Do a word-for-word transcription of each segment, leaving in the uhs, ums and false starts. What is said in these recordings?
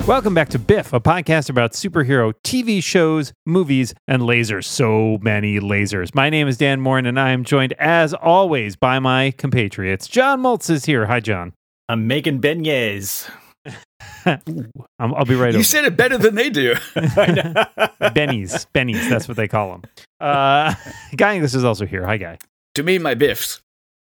Welcome back to Biff, a podcast about superhero T V shows, movies, and lasers. So many lasers. My name is Dan Morin, and I am joined, as always, by my compatriots. John Maltz is here. Hi, John. I'm making beignets. I'm, I'll be right You over. said it better than they do. Bennies. Bennies. That's what they call them. Uh, Guy English is also here. Hi, Guy. To me, my biffs.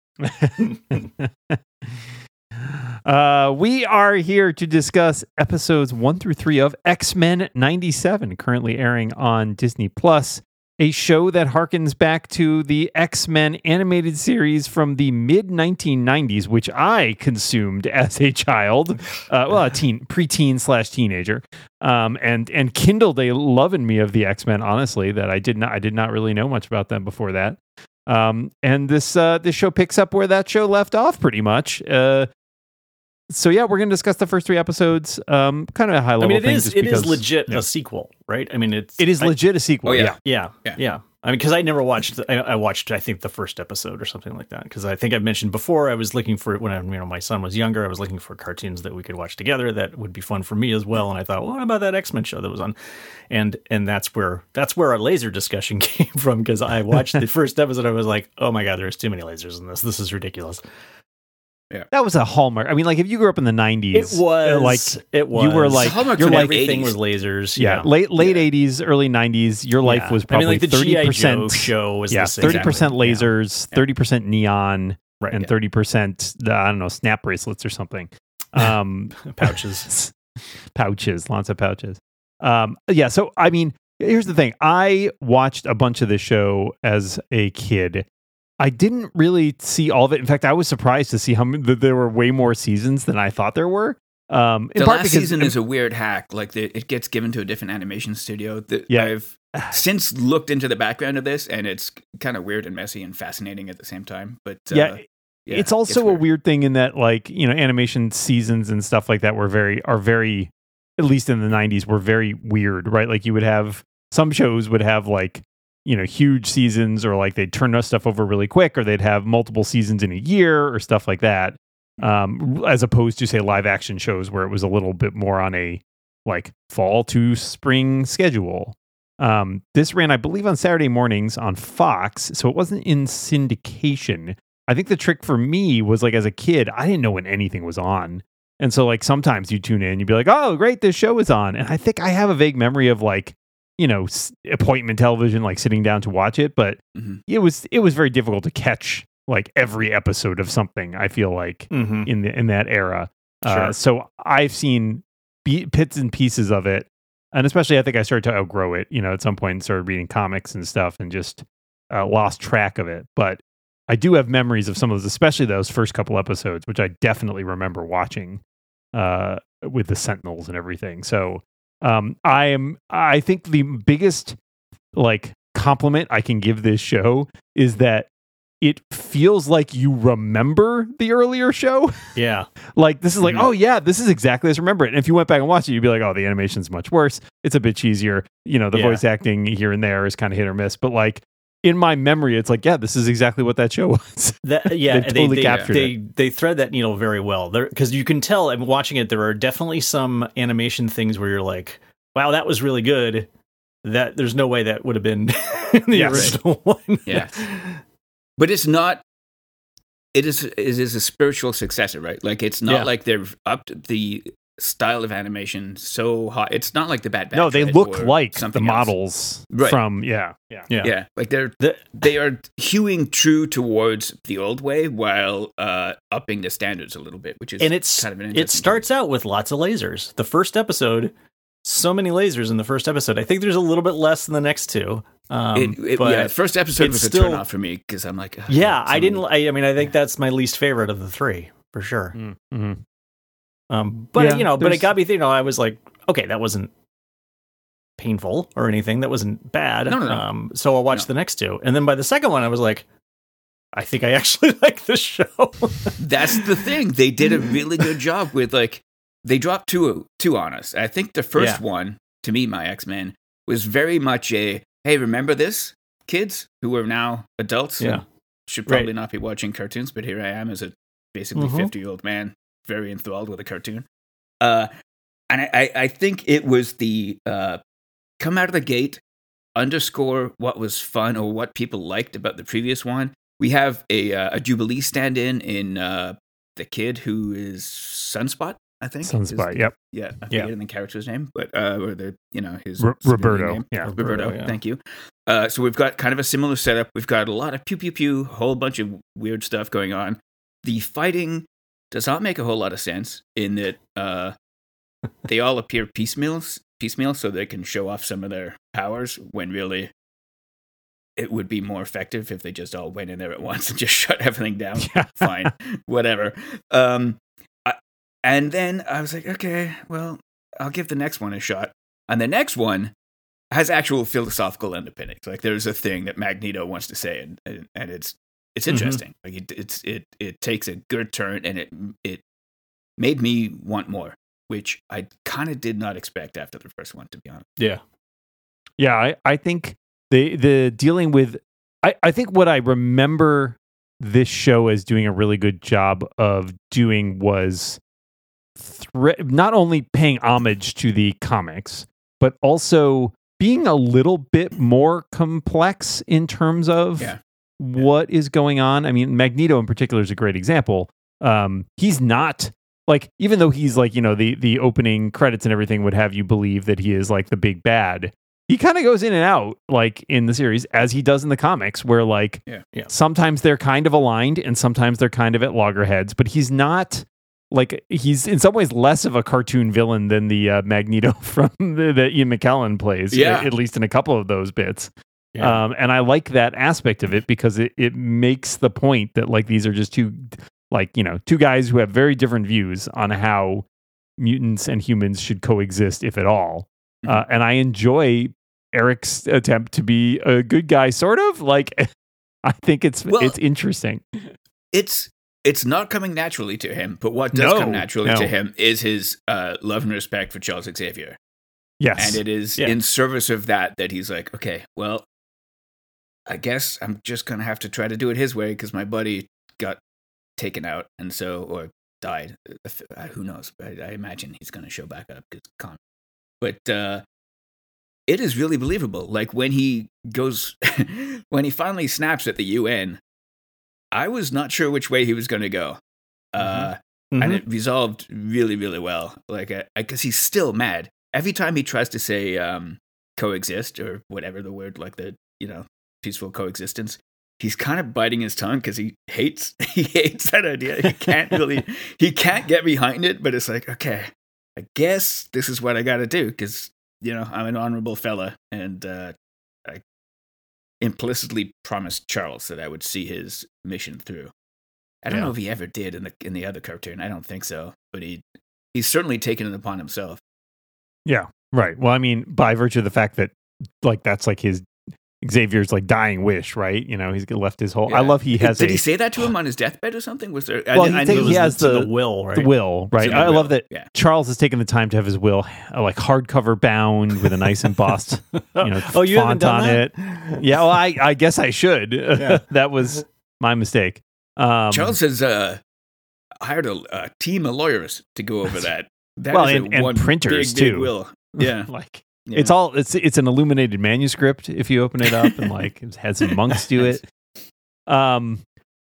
Uh, we are here to discuss episodes one through three of X-Men ninety-seven, currently airing on Disney Plus, a show that harkens back to the X-Men animated series from the mid nineteen nineties, which I consumed as a child, uh, well, a teen, preteen slash teenager, um, and and kindled a love in me of the X-Men. Honestly, that I did not, I did not really know much about them before that. Um, and this uh, this show picks up where that show left off, pretty much. Uh, So yeah, we're going to discuss the first three episodes, um, kind of a high level. I mean, it thing is just it because, is legit yeah. a sequel, right? I mean, it's It is I, legit a sequel. Oh, yeah. yeah. Yeah, Yeah. yeah. I mean, because I never watched. I, I watched, I think, the first episode or something like that. Because I think I've mentioned before, I was looking for when I, you know, my son was younger. I was looking for cartoons that we could watch together that would be fun for me as well. And I thought, well, what about that X-Men show that was on? And and that's where that's where our laser discussion came from. Because I watched the first episode, I was like, oh my god, there's too many lasers in this. This is ridiculous. Yeah. That was a hallmark. I mean, like if you grew up in the nineties, It was like it was. you were like Hallmark your from life. everything eighties. was lasers. Yeah, Yeah, late late eighties, early nineties. Your life Yeah. was I probably mean, like the thirty G I Joe percent show was yeah, the same. thirty percent Exactly. lasers, thirty percent neon, Right, and yeah. thirty percent I don't know snap bracelets or something. Um, pouches. pouches, lots of pouches. Um, yeah, so I mean, here's the thing. I watched a bunch of this show as a kid. I didn't really see all of it. In fact, I was surprised to see how many, that there were way more seasons than I thought there were. Um, in The part last because, season is a weird hack. Like the, it gets given to a different animation studio. The, Yeah. I've since looked into the background of this, and it's kind of weird and messy and fascinating at the same time. But uh, yeah, yeah, it's also a weird thing in that, like, you know, animation seasons and stuff like that were very are very, at least in the nineties, were very weird, right? Like you would have some shows would have like, you know, huge seasons, or like they'd turn stuff over really quick, or they'd have multiple seasons in a year or stuff like that. Um, as opposed to say live action shows where it was a little bit more on a like fall to spring schedule. Um, this ran, I believe, on Saturday mornings on Fox, so it wasn't in syndication. I think the trick for me was like as a kid, I didn't know when anything was on. And so like sometimes you tune in, you'd be like, oh, great, this show is on. And I think I have a vague memory of like, you know, s- appointment television, like sitting down to watch it. But Mhm. it was it was very difficult to catch like every episode of something, I feel like, Mm-hmm. in the in that era. Uh, Sure. so I've seen be- bits and pieces of it. And especially I think I started to outgrow it, you know, at some point and started reading comics and stuff and just uh, lost track of it. But I do have memories of some of those, especially those first couple episodes, which I definitely remember watching uh, with the Sentinels and everything. So um, I am, I think the biggest like compliment I can give this show is that it feels like you remember the earlier show. Yeah. Like this is like, Mhm. oh yeah, this is exactly as remember it. And if you went back and watched it, you'd be like, oh, the animation's much worse. It's a bit cheesier. You know, the Yeah. voice acting here and there is kind of hit or miss. But like in my memory, it's like, yeah, this is exactly what that show was. That, yeah, They've totally they, captured they, they thread that needle very well. Because you can tell, I'm watching it, there are definitely some animation things where you're like, wow, that was really good. That there's no way that would have been in the Yes. original one. Yeah. But it's not. It is. It is a spiritual successor, right? Like it's not Yeah. like they've upped the style of animation so high. It's not like the Bad Batch. no, they right, look or like the something else. models Right. from, yeah. Yeah. Yeah. Yeah, like they're The- they are hewing true towards the old way while uh, upping the standards a little bit, which is and it's kind of an it interesting starts out with lots of lasers. The first episode, so many lasers in the first episode. I think there's a little bit less in the next two. Um, It, it, but yeah, first episode it's was a still- turn off for me because I'm like, ugh, yeah, so I didn't. many- I, I mean, I think that's my least favorite of the three for sure. Mm-hmm. Um, but Yeah, you know, but there's- it got me thinking. You know, I was like, okay, that wasn't painful or anything. That wasn't bad. No, no, no. Um, so I watched No. the next two, and then by the second one, I was like, I think I actually like this show. That's the thing. They did a really good job with like they dropped two two on us. I think the first Yeah. one, to me, my X-Men, was very much a hey, remember this, kids who are now adults Yeah. and should probably Right. not be watching cartoons, but here I am as a basically Mhm. fifty year old man, very enthralled with a cartoon. Uh, and I, I, I think it was the uh, come out of the gate, underscore what was fun or what people liked about the previous one. We have a uh, a Jubilee stand-in in uh, the kid who is Sunspot, I think. Sunspot, is, yep. Yeah, I Yeah. forget the character's name, but uh, or the you know his R- civilian Roberto, name. yeah. Roberto. Roberto, yeah. Thank you. Uh, so we've got kind of a similar setup. We've got a lot of pew pew pew, a whole bunch of weird stuff going on. The fighting does not make a whole lot of sense in that uh, they all appear piecemeals, piecemeal, so they can show off some of their powers when really it would be more effective if they just all went in there at once and just shut everything down. Yeah. Fine, whatever. Um, I, and then I was like, okay, well, I'll give the next one a shot. And the next one has actual philosophical underpinnings. Like there's a thing that Magneto wants to say, and and, and it's it's interesting. Mm-hmm. Like it, it's it it takes a good turn, and it it made me want more, which I kind of did not expect after the first one, to be honest. Yeah. Yeah, I, I think the the dealing with I, I think what I remember this show as doing a really good job of doing was thre- not only paying homage to the comics, but also being a little bit more complex in terms of Yeah. what is going on. I mean, Magneto in particular is a great example. Um, he's not like, even though he's like, you know, the the opening credits and everything would have you believe that he is like the big bad. He kind of goes in and out like in the series as he does in the comics, where like Yeah. Yeah. sometimes they're kind of aligned and sometimes they're kind of at loggerheads, but he's not like, he's in some ways less of a cartoon villain than the uh, Magneto from the, that Ian McKellen plays, Yeah. at least in a couple of those bits. Yeah. Um, and I like that aspect of it because it, it makes the point that like these are just two, like, you know, two guys who have very different views on how mutants and humans should coexist, if at all. Mm-hmm. Uh, and I enjoy Eric's attempt to be a good guy, sort of. Like, I think it's Well, it's interesting. It's it's not coming naturally to him, but what does No, come naturally no. to him is his uh, love and respect for Charles Xavier. Yes. And it is Yeah. in service of that that he's like, okay, well, I guess I'm just going to have to try to do it his way because my buddy got taken out and so, or died. Uh, Who knows? I, I imagine he's going to show back up. Because con- but uh, it is really believable. Like when he goes, when he finally snaps at the U N, I was not sure which way he was going to go. Uh, Mhm. and it resolved really, really well. Like, because he's still mad every time he tries to say um, coexist or whatever the word, like the you know peaceful coexistence. He's kind of biting his tongue because he hates he hates that idea. He can't really he can't get behind it. But it's like, okay, I guess this is what I got to do because you know I'm an honorable fella, and uh, I implicitly promised Charles that I would see his mission through. I don't Yeah. know if he ever did in the in the other cartoon. I don't think so, but he he's certainly taken it upon himself. Yeah. Right. Well, I mean, by virtue of the fact that like that's like his Xavier's like dying wish, right? You know, he's left his whole. Yeah. I love he has. Did a, he say that to him on his deathbed or something? Was there? Well, I, he I think knew it he was has To the- the will, right? the will, right? the I will, love that yeah. Charles has taken the time to have his will uh, like hardcover bound with a nice embossed, you know, Oh, you haven't font done on that? it. Yeah, well, I, I guess I should. Yeah. That was my mistake. Um, Charles has uh, hired a, a team of lawyers to go over that. That Well, is a and- and one printers, big, big too. will. Yeah. like Yeah. it's all it's it's an illuminated manuscript if you open it up and like it had some monks do it. Um,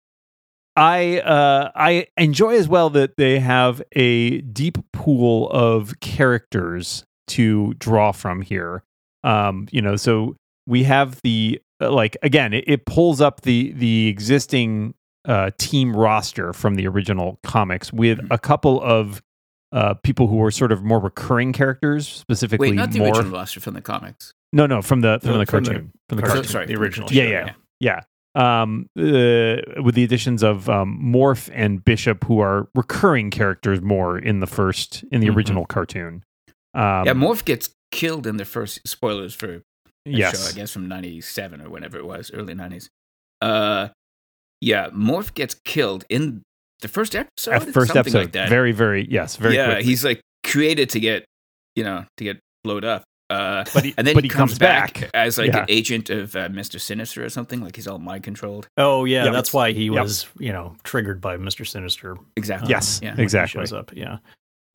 I uh I enjoy as well that they have a deep pool of characters to draw from here. Um, you know, so we have the uh, like again, it, it pulls up the the existing uh team roster from the original comics with Mhm. a couple of uh people who are sort of more recurring characters, specifically Wait, not the more original roster from the comics. no, no, from the from No, the from the cartoon. From the cartoon. cartoon. Sorry, the original Yeah, show, yeah. Yeah. Um, uh, with the additions of um, Morph and Bishop, who are recurring characters more in the first, in the Mhm. original cartoon. Um, Yeah, Morph gets killed in the first spoilers for the yes. show, I guess from ninety-seven or whenever it was, early nineties. Uh, yeah, Morph gets killed in the first episode. At first something episode. like that. Very, very, yes, very yeah, quickly. he's like created to get, you know, to get blowed up. Uh, But he- and then but he, he comes, comes back, back. as like Yeah. an agent of uh, Mister Sinister or something. Like he's all mind controlled. Oh yeah, Yep. that's why he Yep. was, you know, triggered by Mister Sinister. Exactly. Yes, Yeah. when he exactly. shows up. Yeah.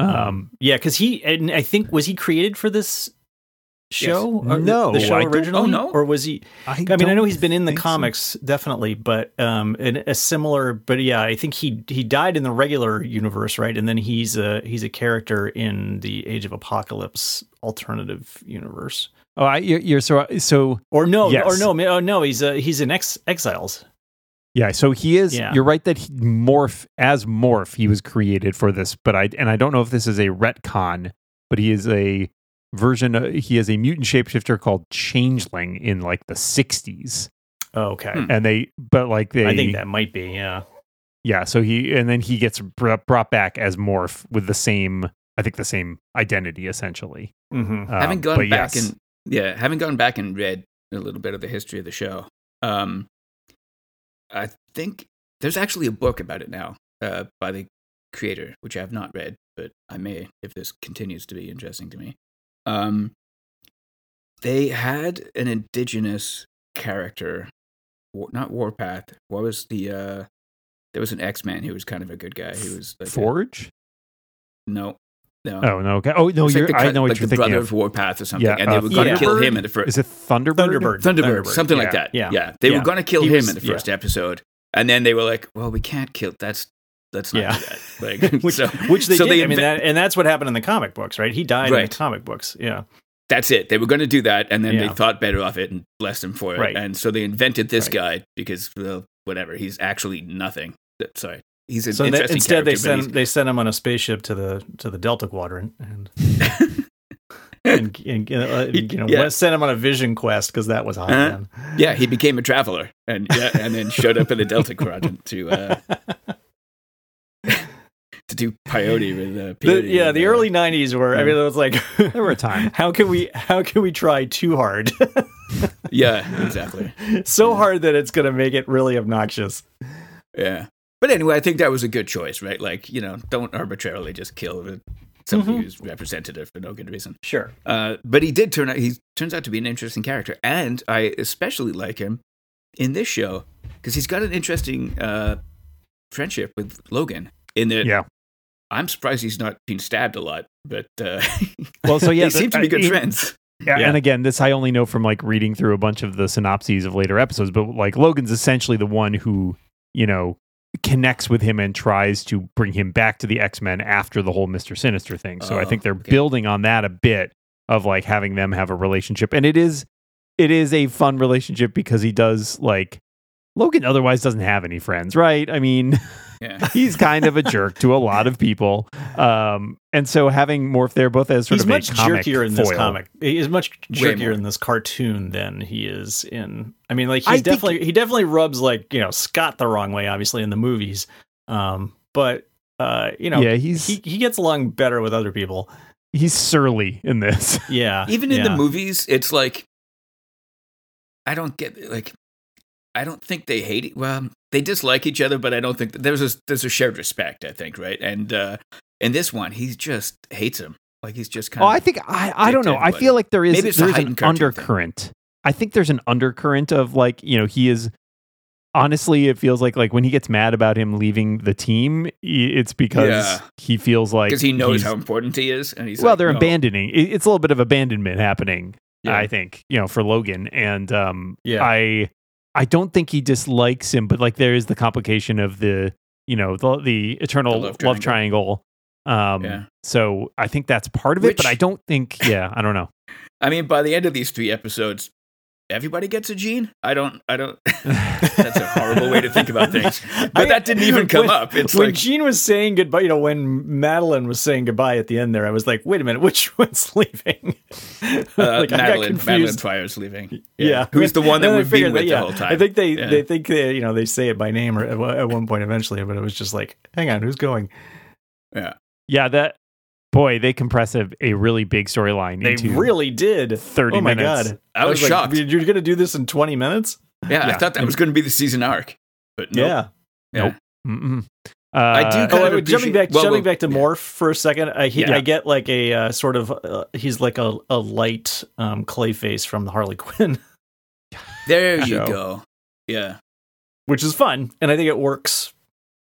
Um, yeah, because he, and I think, was he created for this show? Yes. Or No, the show I don't- originally? oh, no? Or was he? I, I mean, I don't know he's been in the think so. comics, definitely, but um, in a similar. But yeah, I think he he died in the regular universe, right? And then he's a he's a character in the Age of Apocalypse alternative universe. Oh, I, you're, you're so so. Or no, Yes. or no, oh no, he's uh, he's in Ex- Exiles. Yeah, so he is. Yeah. You're right that he, Morph as Morph, he was created for this, but I and I don't know if this is a retcon, but he is a version. Of, he is a mutant shapeshifter called Changeling in like the sixties, Oh, okay, Hmm. and they, but like they, I think that might be, yeah. yeah. So he and then he gets br- brought back as Morph with the same, I think the same identity essentially. Mm-hmm. Um, having gone but back yes. and yeah, having gone back and read a little bit of the history of the show, um, I think there's actually a book about it now uh, by the creator, which I have not read, but I may if this continues to be interesting to me. Um, they had an indigenous character, War- not Warpath. What was the? Uh, there was an X-Man who was kind of a good guy. He was like a- Forge. no, no. Oh no! Okay. Oh no! It's like You're. the I cut- know what like you're the thinking brother of. of Warpath or something, Yeah, and they uh, were going to kill Thunderbird? him in the first. Is it Thunderbird? Thunderbird. Thunderbird, Thunderbird, something like yeah. that. Yeah. Yeah, they Yeah. were going to kill He him was- in the yeah. first episode, and then they were like, "Well, we can't kill. That's that's not Yeah. do that." Like, which, so, which they so did. they I mean, inve- that, and that's what happened in the comic books, right? He died in Right. the comic books. Yeah. that's it. They were going to do that, and then Yeah. they thought better of it and blessed him for it. Right. And so they invented this Right. guy because, well, whatever. He's actually nothing. That- Sorry, he's an So that, interesting instead, they character, but sent they sent him on a spaceship to the to the Delta Quadrant and and, and, uh, you know Yeah. sent him on a vision quest because that was hot. Uh-huh. Then. yeah, he became a traveler, and yeah, and then showed up in the Delta Quadrant to uh, to do peyote with uh, The, peyote yeah, with, the uh, early nineties were. I mean, it was like There were a time. How can we how can we try too hard? Yeah, exactly. So hard that it's going to make it really obnoxious. Yeah. But anyway, I think that was a good choice, right? Like, you know, don't arbitrarily just kill somebody Mhm. who's representative for no good reason. Sure. Uh, but he did turn out, he turns out to be an interesting character. And I especially like him in this show because he's got an interesting uh, friendship with Logan in that Yeah. I'm surprised he's not been stabbed a lot, but uh, Well, so yeah, they seem to be the- good I- friends. Yeah, Yeah. and again, this I only know from like reading through a bunch of the synopses of later episodes, but like Logan's essentially the one who, you know, connects with him and tries to bring him back to the X-Men after the whole Mister Sinister thing. So I Oh, think they're okay. building on that a bit of like having them have a relationship. And it is it is a fun relationship because he does like Logan otherwise doesn't have any friends, right? I mean, Yeah. he's kind of a jerk to a lot of people. Um, and so having Morph there both as sort He's of much a comic jerkier in this foil. comic. He's much Way jerkier more. in this cartoon than he is in. I mean, like I he's think- definitely he definitely rubs like you know Scott the wrong way, obviously in the movies. Um, but uh, you know, Yeah, he's he he gets along better with other people. he's surly in this. Yeah, Even in yeah. the movies, it's like I don't get like I don't think they hate it. Well, they dislike each other, but I don't think there's a there's a shared respect. I think, right? And uh, in this one, he just hates him. Like he's just kind Oh, of. I think I I don't know. I everybody. feel like there is Maybe it's the there's an heightened cartoon thing. undercurrent. I think there's an undercurrent of like, you know, he is honestly it feels like like when he gets mad about him leaving the team, i- it's because Yeah. he feels like because he knows he's- how important he is, and he's well, like, they're no. abandoning. it- It's a little bit of abandonment happening, Yeah. I think, you know, for Logan. And um Yeah. I I don't think he dislikes him, but like there is the complication of the, you know, the the eternal The love love triangle. Um Yeah. so I think that's part of it, but Which- I don't think yeah, I don't know. I mean, by the end of these three episodes, everybody gets a gene. I don't. I don't. That's a horrible way to think about things. But I- that didn't even come when, up. It's when like Jean was saying goodbye. You know, when Madeline was saying goodbye at the end there, I was like, wait a minute, which one's leaving? uh, Like, I got Madeline. confused. Madeline Fire's leaving. Yeah. Who's the one that Then I we've figured been with that, yeah. the whole time? I think they, Yeah. they think they, you know, they say it by name or at, one- at one point eventually, but it was just like, hang on, who's going? Yeah. Yeah, that boy, they compress a, a really big storyline They into really did. thirty Oh my minutes. God. I was like, shocked. You're going to do this in twenty minutes? Yeah, I Yeah. thought that was going to be the season arc, but nope. Yeah. Yeah. Nope. Mm-mm. Uh, I do Oh, kind of wait, jumping appreciate- back, well, jumping well, back to yeah. Morph for a second. I, he, Yeah. I get like a uh, sort of, uh, he's like a, a light um, Clayface from the Harley Quinn, There you show. go. Yeah. which is fun. And I think it works, you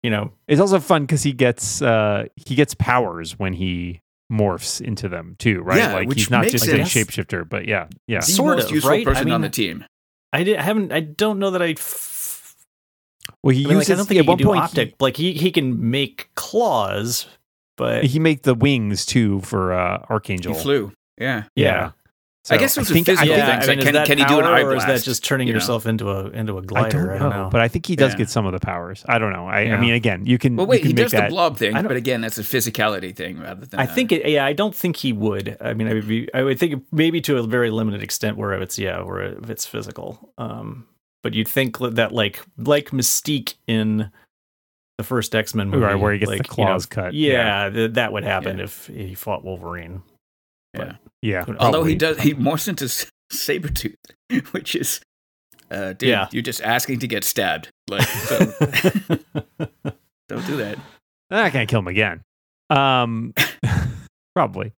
you know, It's also fun because he gets uh, he gets powers when he morphs into them too, right? Yeah, like which he's not makes just sense. a shapeshifter, but yeah, yeah. The Sort most of, useful right? I person mean, on the team. I, did, I haven't. I don't know that I. F- Well, he I, mean, like, uses I don't think at he one can do point optic. like he he can make claws, but he, he make the wings too for uh, Archangel. He flew. Yeah. yeah. So I guess those I are think, physical I think, Yeah, things. I mean, like, is can, that can he do an power, eye or is blast? that just turning you know? yourself into a into a I glider? don't know, but I think he does Yeah. get some of the powers. I don't know. I, Yeah. I mean, again, you can. Well, you wait, can he make does that, the blob thing, I don't- but again, that's a physicality thing rather than. I a- think it, yeah, I don't think he would. I mean, I would be, I would think maybe to a very limited extent where it's yeah, where it, it's physical. Um, but you'd think that like like Mystique in the first X-Men movie, Right, where he gets like, the claws you know, cut. Yeah, th- that would happen Yeah. if he fought Wolverine. Yeah. Yeah. Who knows? Although he probably. does, he morphs into S- Sabretooth, which is, uh, dude, Yeah. you're just asking to get stabbed. Like, don't, don't do that. They're not gonna kill him again. Um, probably.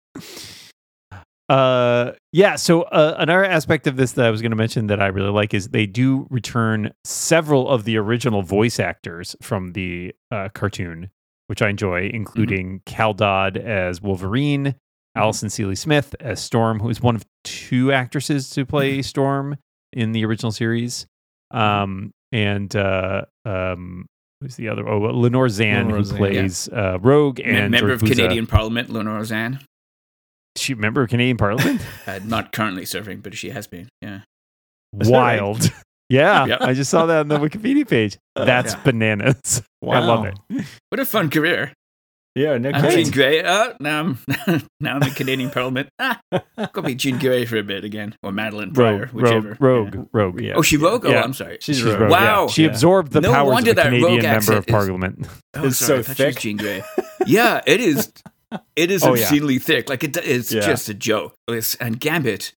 Uh, yeah. So uh, another aspect of this that I was going to mention that I really like is they do return several of the original voice actors from the uh, cartoon, which I enjoy, including Cal Dodd as Wolverine, Allison Seeley Smith as Storm, who is one of two actresses to play Storm in the original series, um, and uh, um, who's the other? Oh, Lenore Zan, Lenore who Zan, plays uh, Rogue Mem- and member of George Buza. Canadian Parliament, Lenore Zan. She member of Canadian Parliament. Uh, not currently serving, but she has been. Yeah. Wild. Yeah, Yeah. I just saw that on the Wikipedia page. That's Yeah. bananas. I love Wow. it. What a fun career. Yeah, no I'm kidding. Jean Grey. Oh, now I'm now I'm in Canadian Parliament. Ah, go be Jean Grey for a bit again, or Madeline Pryor, Rogue, whichever. Rogue, Yeah. Rogue, Rogue. Yeah. Oh, she Rogue. Oh, Yeah. I'm sorry. She's She's Rogue. Rogue, Wow. yeah. She Yeah. absorbed the No powers wonder of a that Rogue Canadian member accent of is- Parliament. Oh, It's sorry, so I thought she was thick. Jean Grey. Yeah, it is. It is Oh, yeah. obscenely thick. Like it, it's Yeah. just a joke. It's, and Gambit,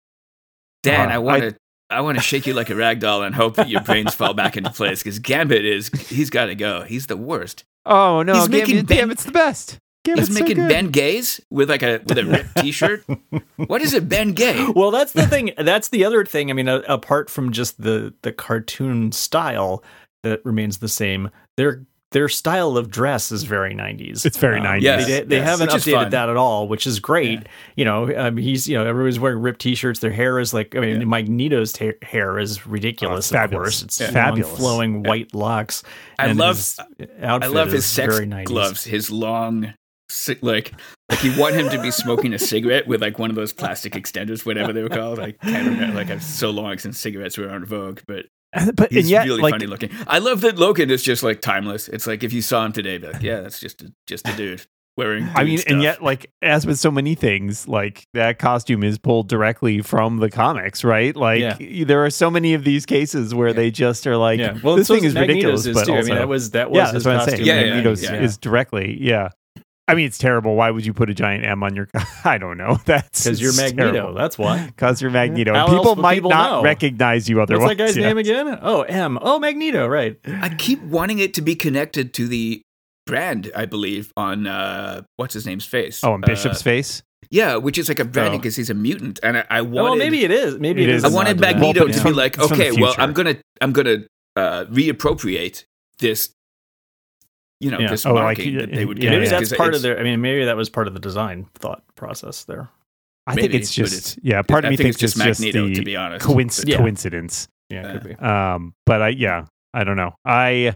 Dan, Uh, I want to. I want to shake you like a rag doll and hope that your brains fall back into place because Gambit is, he's got to go. He's the worst. Oh no, He's Gambit, making Ben- Gambit's the best. Gambit's He's so making good. Ben Gaze with like a with a ripped t-shirt. What is it, Ben Gay? Well, that's the thing. That's the other thing. I mean, a, apart from just the the cartoon style that remains the same, their their style of dress is very nineties. It's very nineties. Yes. They, they yes, haven't which is updated fun. that at all, which is great. Yeah. You know, um, he's you know everybody's wearing ripped t-shirts. Their hair is like I mean, Yeah. Magneto's ta- hair is ridiculous. Oh, of fabulous. course, it's Yeah. long, Fabulous. flowing white locks. I and love- his outfit I love his is sex very nineties. gloves, his long, si- like, like you want him to be smoking a cigarette with like one of those plastic extenders, whatever they were called. I can't remember. Like, it's so long since cigarettes were on Vogue, but But he's and yet, really like, funny looking. I love that Logan is just like timeless. It's like if you saw him today, be like, yeah, that's just a, just a dude wearing. I dude mean, stuff. and yet, like, as with so many things, like that costume is pulled directly from the comics, right? Like, Yeah. there are so many of these cases where they just are like, Yeah, well, this so thing is Magneto's ridiculous, but too. also, I mean, that was that was yeah, his that's what I'm saying. costume. Yeah, yeah, Magneto's yeah. is directly, yeah. I mean, it's terrible. Why would you put a giant M on your? I don't know. That's because you're it's Magneto. terrible. That's why. Because you're Magneto. How And people else would might people not know? recognize you otherwise. What's that guy's yeah. name again? Oh, M. Oh, Magneto. Right. I keep wanting it to be connected to the brand, I believe, on uh, what's his name's face. Oh, and Bishop's Uh, face. Yeah, which is like a branding Oh. because he's a mutant, and I, I wanted. Well, maybe it is. Maybe It it is. is. I a wanted nod to that. Magneto Well, to it's be from- like, it's from the okay, well, future. I'm gonna, I'm gonna uh, reappropriate this, you know, Yeah. this Oh, like, marking that they would yeah, give. Maybe us, that's 'cause part of it's- their. I mean, maybe that was part of the design thought process there. I think maybe, it's but just yeah. Part of I me think thinks it's just it's Magneto, just to the be honest. coinc- Yeah. coincidence. Yeah, Uh, could be. Um, but I yeah, I don't know. I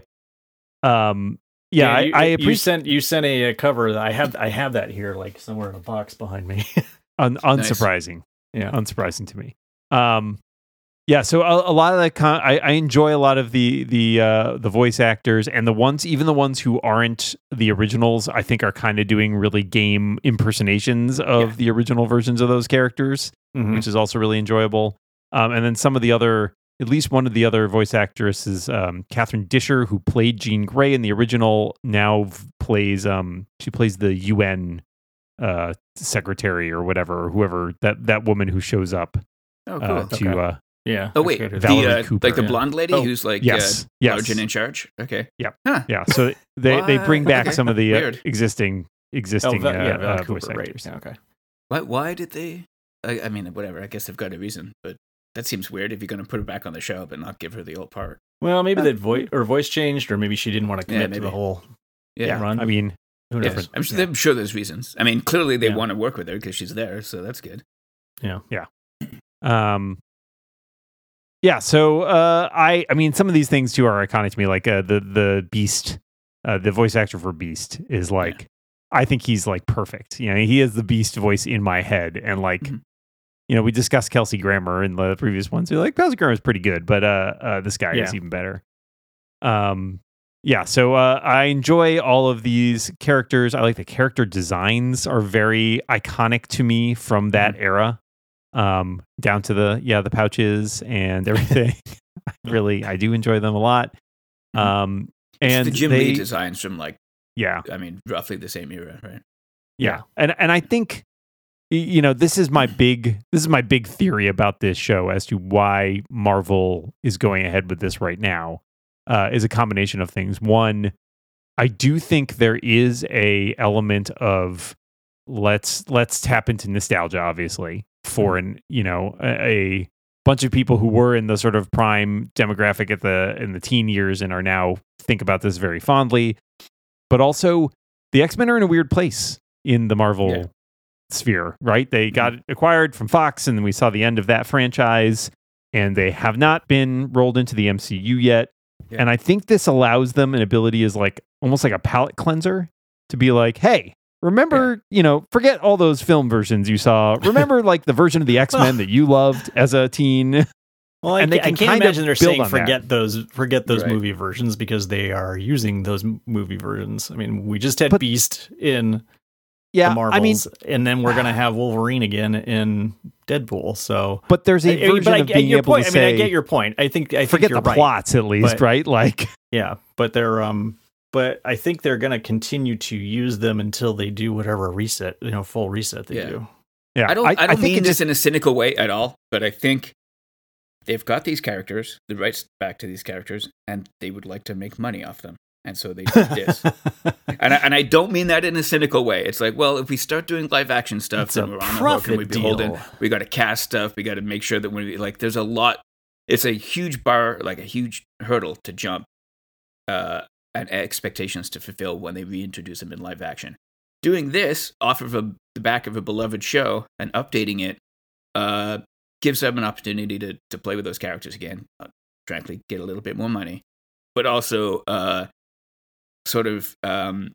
um yeah, you, I, I you appreciate sent you sent a, a cover. That I have I have that here, like somewhere in a box behind me. un- unsurprising. Yeah. Unsurprising to me. Um, yeah, so a, a lot of the con- I, I enjoy a lot of the the uh, the voice actors and the ones, even the ones who aren't the originals. I think are kind of doing really game impersonations of Yeah. the original versions of those characters, Mhm. which is also really enjoyable. Um, and then some of the other, at least one of the other voice actresses, um, Catherine Disher, who played Jean Grey in the original, now v- plays um, she plays the U N uh, secretary or whatever, or whoever that that woman who shows up Oh, cool. uh, to Okay. uh, Yeah. oh wait, I the, forget her name. Valerie uh, Cooper. like the Yeah. blonde lady Oh, who's like yes, uh, yes. large and in charge. Okay. Yeah. Huh. yeah. So they they bring What? back Okay. some of the uh, Weird. existing Oh, existing Va- uh, yeah, Val uh, Cooper, voice right. actors. Yeah, okay. Why? Why did they? I, I mean, whatever. I guess they've got a reason, but that seems weird if you're going to put her back on the show but not give her the old part. Well, maybe Uh, that voice or voice changed, or maybe she didn't want to Yeah, commit to the maybe. whole Yeah, run. I mean, Who yes. knows? I'm, sure, I'm sure there's reasons. I mean, clearly they Yeah. want to work with her because she's there, so that's good. Yeah. Um, yeah. So, uh, I, I mean, some of these things too are iconic to me. Like uh, the the Beast, uh, the voice actor for Beast is like, yeah. I think he's like perfect. You know, he is the Beast voice in my head, and like, mm-hmm. you know, we discussed Kelsey Grammer in the previous ones. You're like, Kelsey Grammer is pretty good, but uh, uh this guy yeah. is even better. Um, yeah. So uh, I enjoy all of these characters. I like the character designs are very iconic to me from that mm-hmm. era. Um, down to the yeah the pouches and everything. Really, I do enjoy them a lot. Um, and it's the Jim they, Lee designs from like yeah, I mean roughly the same era, right? Yeah. yeah, and and I think you know this is my big this is my big theory about this show as to why Marvel is going ahead with this right now. Uh, is a combination of things. One, I do think there is a element of let's let's tap into nostalgia, obviously. For an you know a, a bunch of people who were in the sort of prime demographic at the in the teen years and are now think about this very fondly, but also the X-Men are in a weird place in the Marvel yeah. sphere, right? They mm-hmm. got acquired from Fox, and we saw the end of that franchise, and they have not been rolled into the M C U yet. Yeah. And I think this allows them an ability as like almost like a palate cleanser to be like, hey. Remember, yeah. you know, forget all those film versions you saw. Remember, like, the version of the X-Men that you loved as a teen. Well, I, I can't imagine they're saying forget that. those forget those right. movie versions because they are using those movie versions. I mean, we just had but, Beast in yeah, the Marvels, I mean, and then we're going to have Wolverine again in Deadpool. So, but there's a I, version but I, of being your able point, to I mean, say, I get your point. I think I forget think you're the right, plots at least, but, right? Like, yeah, but they're um. But I think they're going to continue to use them until they do whatever reset, you know, full reset they yeah. do. Yeah, I don't. I, I don't I mean this just, in a cynical way at all, but I think they've got these characters, the rights back to these characters, and they would like to make money off them, and so they did this. and I, and I don't mean that in a cynical way. It's like, well, if we start doing live action stuff, it's then we're on the hook and we beholden. We got to cast stuff. We got to make sure that when we like, there's a lot. It's a huge bar, like a huge hurdle to jump. Uh, and expectations to fulfill when they reintroduce them in live action. Doing this off of a, the back of a beloved show and updating it uh, gives them an opportunity to to play with those characters again, uh, frankly, get a little bit more money, but also uh, sort of um,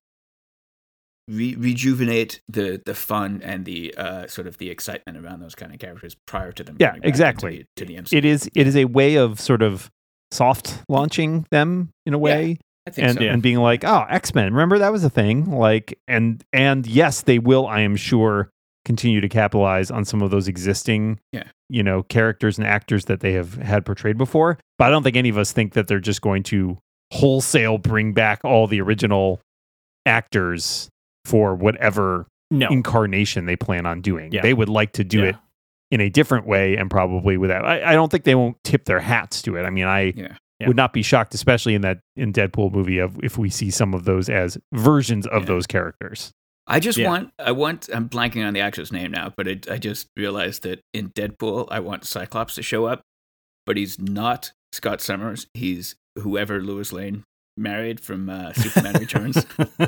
re- rejuvenate the the fun and the uh, sort of the excitement around those kind of characters prior to them. Yeah, exactly. To the, to the M C U. It is it is a way of sort of soft launching them in a way. Yeah. I think and so. and being like, oh, X-Men, remember that was a thing? Like, and and yes, they will, I am sure, continue to capitalize on some of those existing, yeah. you know, characters and actors that they have had portrayed before. But I don't think any of us think that they're just going to wholesale bring back all the original actors for whatever no. incarnation they plan on doing. Yeah. They would like to do yeah. it in a different way, and probably without. I, I don't think they won't tip their hats to it. I mean, I. Yeah. Yeah. would not be shocked, especially in that in Deadpool movie, of if we see some of those as versions of yeah. those characters. I just yeah. want, I want, I'm blanking on the actor's name now, but it, I just realized that in Deadpool, I want Cyclops to show up, but he's not Scott Summers. He's whoever Lois Lane married from uh, Superman Returns.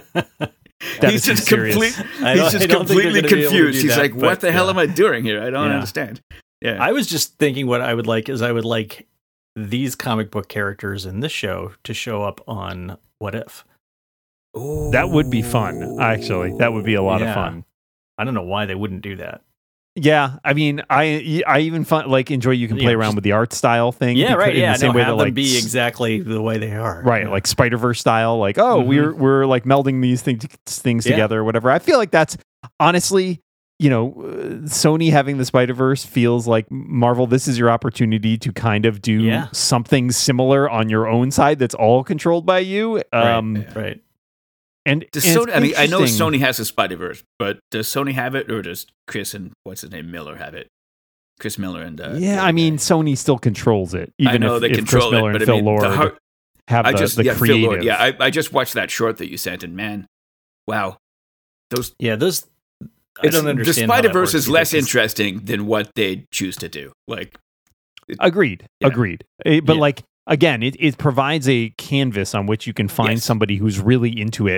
he's just complete, he's just completely confused. He's that, like, what the yeah. hell am I doing here? I don't yeah. understand. Yeah, I was just thinking what I would like is I would like these comic book characters in this show to show up on What If. Ooh. That would be fun, actually. That would be a lot yeah. of fun. I don't know why they wouldn't do that. Yeah, I mean, I I even fun, like enjoy you can play yeah, around just, with the art style thing. Yeah, right. In yeah, the same no, way have that, them like, be exactly the way they are. Right, yeah. like Spider-Verse style. Like, oh, mm-hmm. we're we're like melding these things things yeah. together or whatever. I feel like that's honestly, you know, uh, Sony having the Spider-Verse feels like Marvel. This is your opportunity to kind of do yeah. something similar on your own side that's all controlled by you. Um, right. right. And, does and Sony, I mean, I know Sony has a Spider-Verse, but does Sony have it, or does Chris and what's his name Miller have it? Chris Miller and uh, yeah, I mean, Sony still controls it. Even I know if, they if control Chris Miller it, but and I Phil mean, Lord the heart, have I the, just, the yeah, creative. Phil Lord, yeah, I, I just watched that short that you sent, and man, wow, those yeah, those. I don't understand. The Spider-Verse is less interesting than what they choose to do. Like, it, agreed, yeah. agreed. It, but yeah. like again, it it provides a canvas on which you can find yes. somebody who's really into it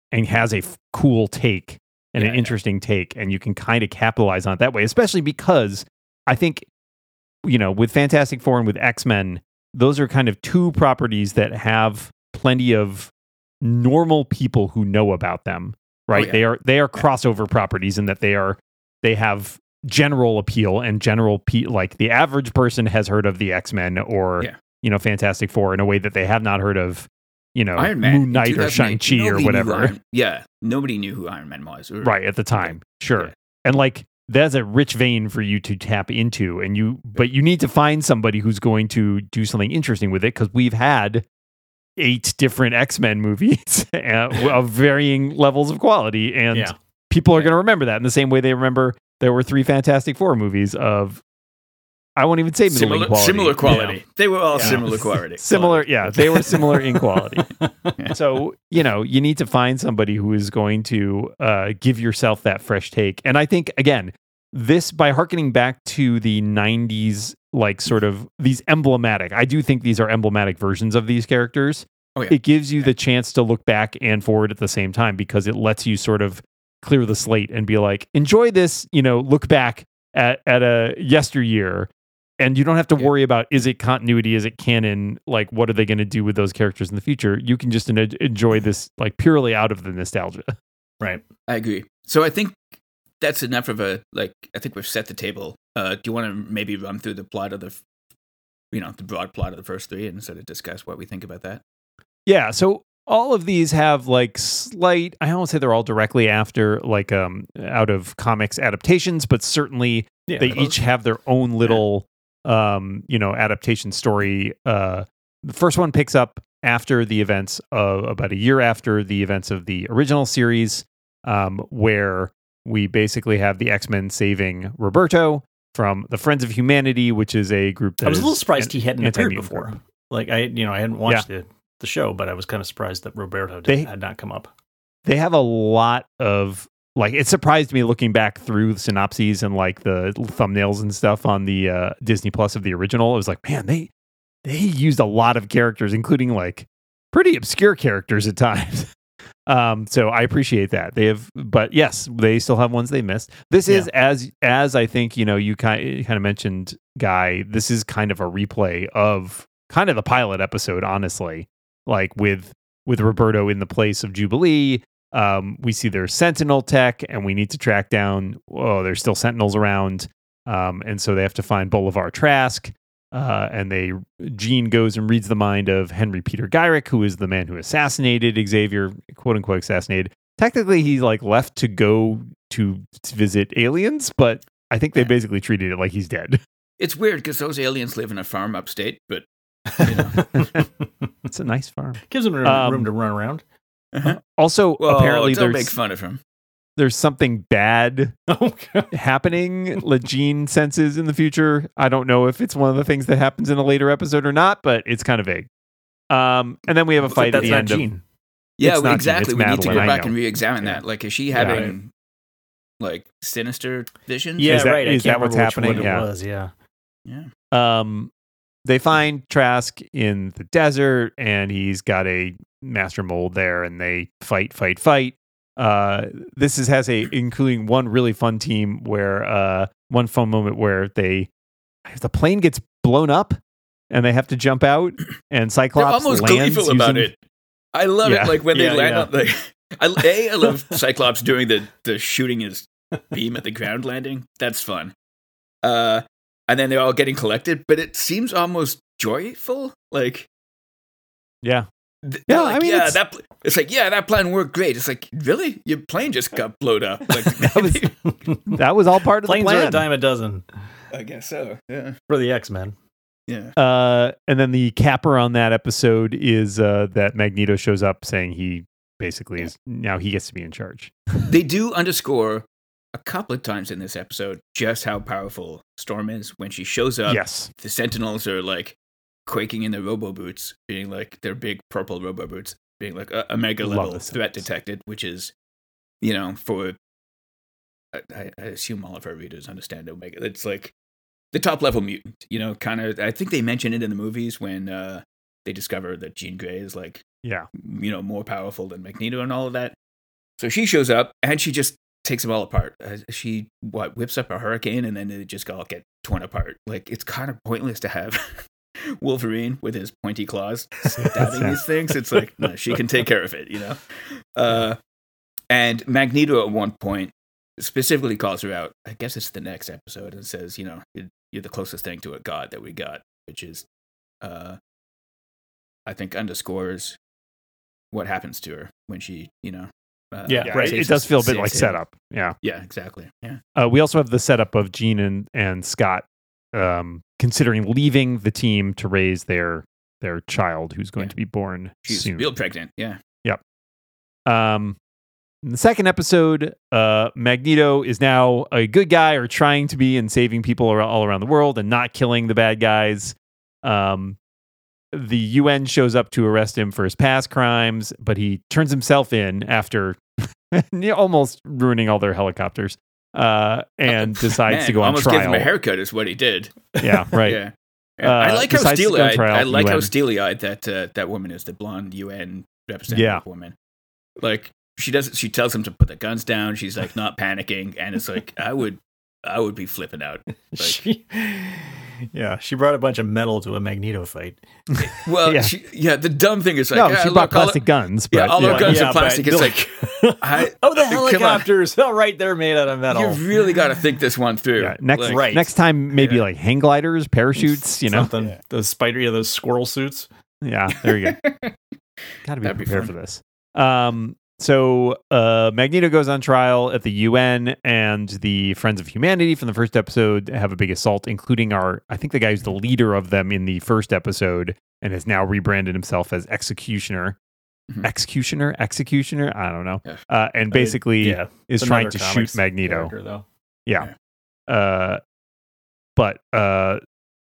and has a f- cool take and Yeah, an yeah. interesting take, and you can kind of capitalize on it that way, especially because I think, you know, with Fantastic Four and with X-Men, those are kind of two properties that have plenty of normal people who know about them, right? Oh, yeah. They are they are crossover properties in that they are they have general appeal and general pe- like the average person has heard of the X-Men or Yeah. you know Fantastic Four in a way that they have not heard of, you know, Iron Man, Moon in Knight or two thousand eight, Shang-Chi or nobody knew whatever. Iron- yeah, nobody knew who Iron Man was. Or, Right, at the time. Sure. Yeah. And like that's a rich vein for you to tap into, and you but you need to find somebody who's going to do something interesting with it, because we've had eight different X-Men movies of varying levels of quality, and Yeah. people are going to remember that in the same way they remember there were three Fantastic Four movies of, I won't even say middling Similar, quality. similar quality. Yeah. They were all Yeah. similar quality. Similar, yeah, they were similar in quality. Yeah. So, you know, you need to find somebody who is going to uh, give yourself that fresh take. And I think, again, this, by hearkening back to the nineties, like sort of these emblematic, I do think these are emblematic versions of these characters. Oh, yeah. It gives you the chance to look back and forward at the same time, because it lets you sort of clear the slate and be like, enjoy this, you know, look back at, at a yesteryear. And you don't have to Yeah. worry about, is it continuity? Is it canon? Like, what are they going to do with those characters in the future? You can just en- enjoy this like purely out of the nostalgia. Right. I agree. So I think that's enough of a, like, I think we've set the table. Uh, do you want to maybe run through the plot of the, f- you know, the broad plot of the first three and sort of discuss what we think about that? Yeah. So all of these have like slight, I won't say they're all directly after like um out of comics adaptations, but certainly Yeah. they each have their own little um you know adaptation story. Uh the first one picks up after the events of about a year after the events of the original series, um where we basically have the X-Men saving Roberto from the Friends of Humanity, which is a group that I was a is little surprised an he hadn't appeared anti-mutant before. group. Like I, you know, I hadn't watched the, the show, but I was kind of surprised that Roberto did, They- had not come up. They have a lot of like, it surprised me looking back through the synopses and like the thumbnails and stuff on the uh, Disney Plus of the original. It was like, man, they they used a lot of characters, including like pretty obscure characters at times. um, so I appreciate that. They have, but yes, they still have ones they missed. This is as as I think you know you kind kind of mentioned, Guy. This is kind of a replay of kind of the pilot episode, honestly. Like with with Roberto in the place of Jubilee. Um, we see there's Sentinel tech, and we need to track down. Oh, there's still Sentinels around, um, and so they have to find Bolivar Trask. Uh, and they Jean goes and reads the mind of Henry Peter Gyrick, who is the man who assassinated Xavier, quote unquote assassinated. Technically, he's like left to go to, to visit aliens, but I think they Yeah. basically treated it like he's dead. It's weird because those aliens live in a farm upstate, but you know. It's a nice farm. Gives him room, Um, room to run around. Uh-huh. Also, Well, apparently, don't there's make fun of him. there's something bad Oh, God. happening Legene senses in the future. I don't know if it's one of the things that happens in a later episode or not, but it's kind of vague. Um, and then we have a fight at That's the not end Jean. of Yeah, It's not Jean, exactly. it's We need to Madeline, go I back know. and re-examine Yeah. that. Like, is she Yeah. having like sinister visions? Yeah, Is that- right. I is can't that what's remember which happening? one Yeah. It was, yeah. Yeah. um they find Trask in the desert, and he's got a master mold there, and they fight, fight, fight. Uh, this is has a including one really fun team where uh one fun moment where they the plane gets blown up and they have to jump out, and They're Cyclops almost lands gleeful about using- it. I love Yeah. it. Like when Yeah, they land yeah. on the. I, a, I love Cyclops doing the the shooting his beam at the ground landing. That's fun. Uh, and then they're all getting collected, but it seems almost joyful. Like, Yeah, th- Yeah, like, I mean, yeah, it's- that. pl- It's like, yeah, that plan worked great. It's like, really, your plane just got blown up. Like, that was that was all part of Planes the are plan. a dime a dozen I guess so. Yeah, for the X-Men. yeah. Uh, and then the capper on that episode is uh, that Magneto shows up saying he basically is now he gets to be in charge. They do underscore a couple of times in this episode just how powerful Storm is when she shows up. Yes. The Sentinels are like quaking in their robo boots, being like their big purple robo boots, being like a, a mega Love level the threat Sentinels. detected, which is, you know, for I, I assume all of our readers understand Omega. It's like the top level mutant, you know, kind of. I think they mention it in the movies when uh, they discover that Jean Grey is like, Yeah. you know, more powerful than Magneto and all of that. so she shows up and she just takes them all apart. Uh, she what whips up a hurricane and then they just all get torn apart. Like it's kind of pointless to have Wolverine with his pointy claws stabbing these things. It's like no, she can take care of it, you know. Uh, and Magneto at one point specifically calls her out. I guess it's the next episode and says, you know, you're, you're the closest thing to a god that we got, which is, uh, I think, underscores what happens to her when she, you know. Uh, Yeah, Yeah, right. it, it does feel a bit saves like him. setup. Yeah. Yeah, exactly. Yeah. Uh, we also have the setup of Jean and, and Scott um, considering leaving the team to raise their their child who's going Yeah. to be born She's soon. real pregnant. Yeah. Um, in the second episode, uh, Magneto is now a good guy or trying to be and saving people ar- all around the world and not killing the bad guys. Um, the U N shows up to arrest him for his past crimes, but he turns himself in after almost ruining all their helicopters uh, and decides Man, to go on almost trial. gave him a haircut is what he did. Yeah, right. Yeah. Yeah. Uh, I like how decides to go on steely eyed. trial I at like U N. how steely eyed that uh, that woman is, the blonde U N representative Yeah. woman. Like she does, she tells him to put the guns down. She's like not panicking, and it's like I would, I would be flipping out. Like, she, yeah, she brought a bunch of metal to a Magneto fight. well, Yeah. yeah. She, yeah. The dumb thing is like, No, ah, she look, bought all plastic our- guns. But, yeah, all yeah. our guns Yeah, are plastic. but It's Bill- like, I, Oh, the come on. helicopters! Oh, right, they're made out of metal. You really got to think this one through. Yeah, next Like, Right. next time, maybe Yeah. like hang gliders, parachutes. You know, Something. Those spider, yeah, those squirrel suits. yeah. There you go. Got to be That'd be prepared fun. for this. Um, so uh, Magneto goes on trial at the U N, and the Friends of Humanity from the first episode have a big assault, including our, I think the guy who's the leader of them in the first episode, and has now rebranded himself as Executioner. Mhm. Executioner, Executioner. I don't know. Yeah. Uh, and basically yeah, is it's trying another to comics shoot Magneto. character, though. Yeah. Uh, but uh,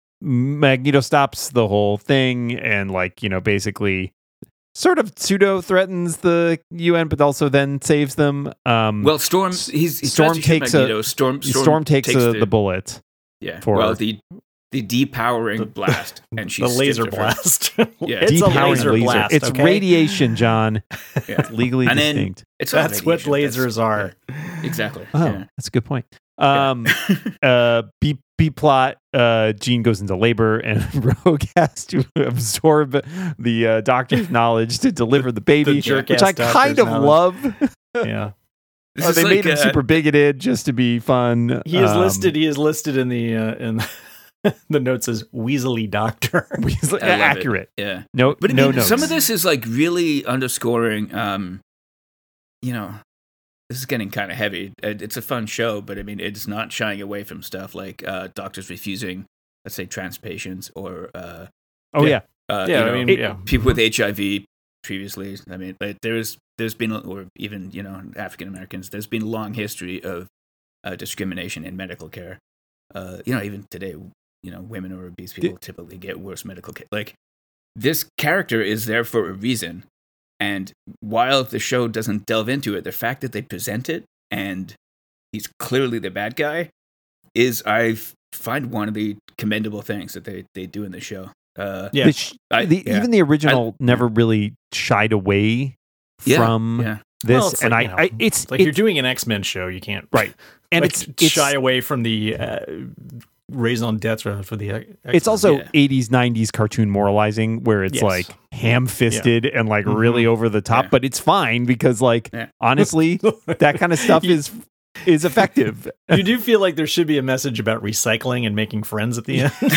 Magneto stops the whole thing and, like, you know, basically sort of pseudo threatens the U N, but also then saves them. Um, Well, Storm. He's, he Storm tries to shoot takes a- Magneto. Storm. Storm, Storm, takes, a, the, bullet. Yeah. for- well, the the depowering The- blast, and she The laser stripped it first. blast. Yeah. it's a Depowering laser, blast. It's okay? radiation, John. Yeah. It's legally And then- distinct. It's all That's what radiation. lasers are. Yeah, exactly. Oh, Yeah. that's a good point. Um, uh, B B plot. Uh, Jean goes into labor, and Rogue has to absorb the uh, doctor's knowledge to deliver the baby, The jerk-ass which I doctor's kind of knowledge. love. Yeah, This Oh, is they like, made him uh, super bigoted just to be fun. he is Um, listed. He is listed in the uh, in the notes as Weasley Doctor. Weasley- I love it. accurate. Yeah. No, But I no mean, notes. some of this is like really underscoring. Um, you know, this is getting kind of heavy. It- It's a fun show, but I mean, it's not shying away from stuff like uh, doctors refusing, let's say, trans patients or uh, Oh yeah, uh, Yeah, you I know, mean, it- yeah. people with H I V previously. I mean, like, there's there's been, or even you know, African Americans. There's been a long history of uh, discrimination in medical care. Uh, you know, even today, you know, women or obese people typically get worse medical care. Like, this character is there for a reason, and while the show doesn't delve into it, the fact that they present it and he's clearly the bad guy is, I find, one of the commendable things that they they do in the show. Uh, Yeah. The sh- I- the, yeah. even the original I- never really shied away Yeah, from yeah. this, Well, it's and like, I, you know, I, it's It's like it- you're doing an X-Men show. You can't right, and like, it's, it's shy away from the uh, raison d'etre for the. X-Men. It's also Yeah. eighties, nineties cartoon moralizing where it's Yes. like ham fisted and like Mhm. really over the top, Yeah. but it's fine because, like, Yeah. honestly, that kind of stuff You- is is effective. You do feel like there should be a message about recycling and making friends at the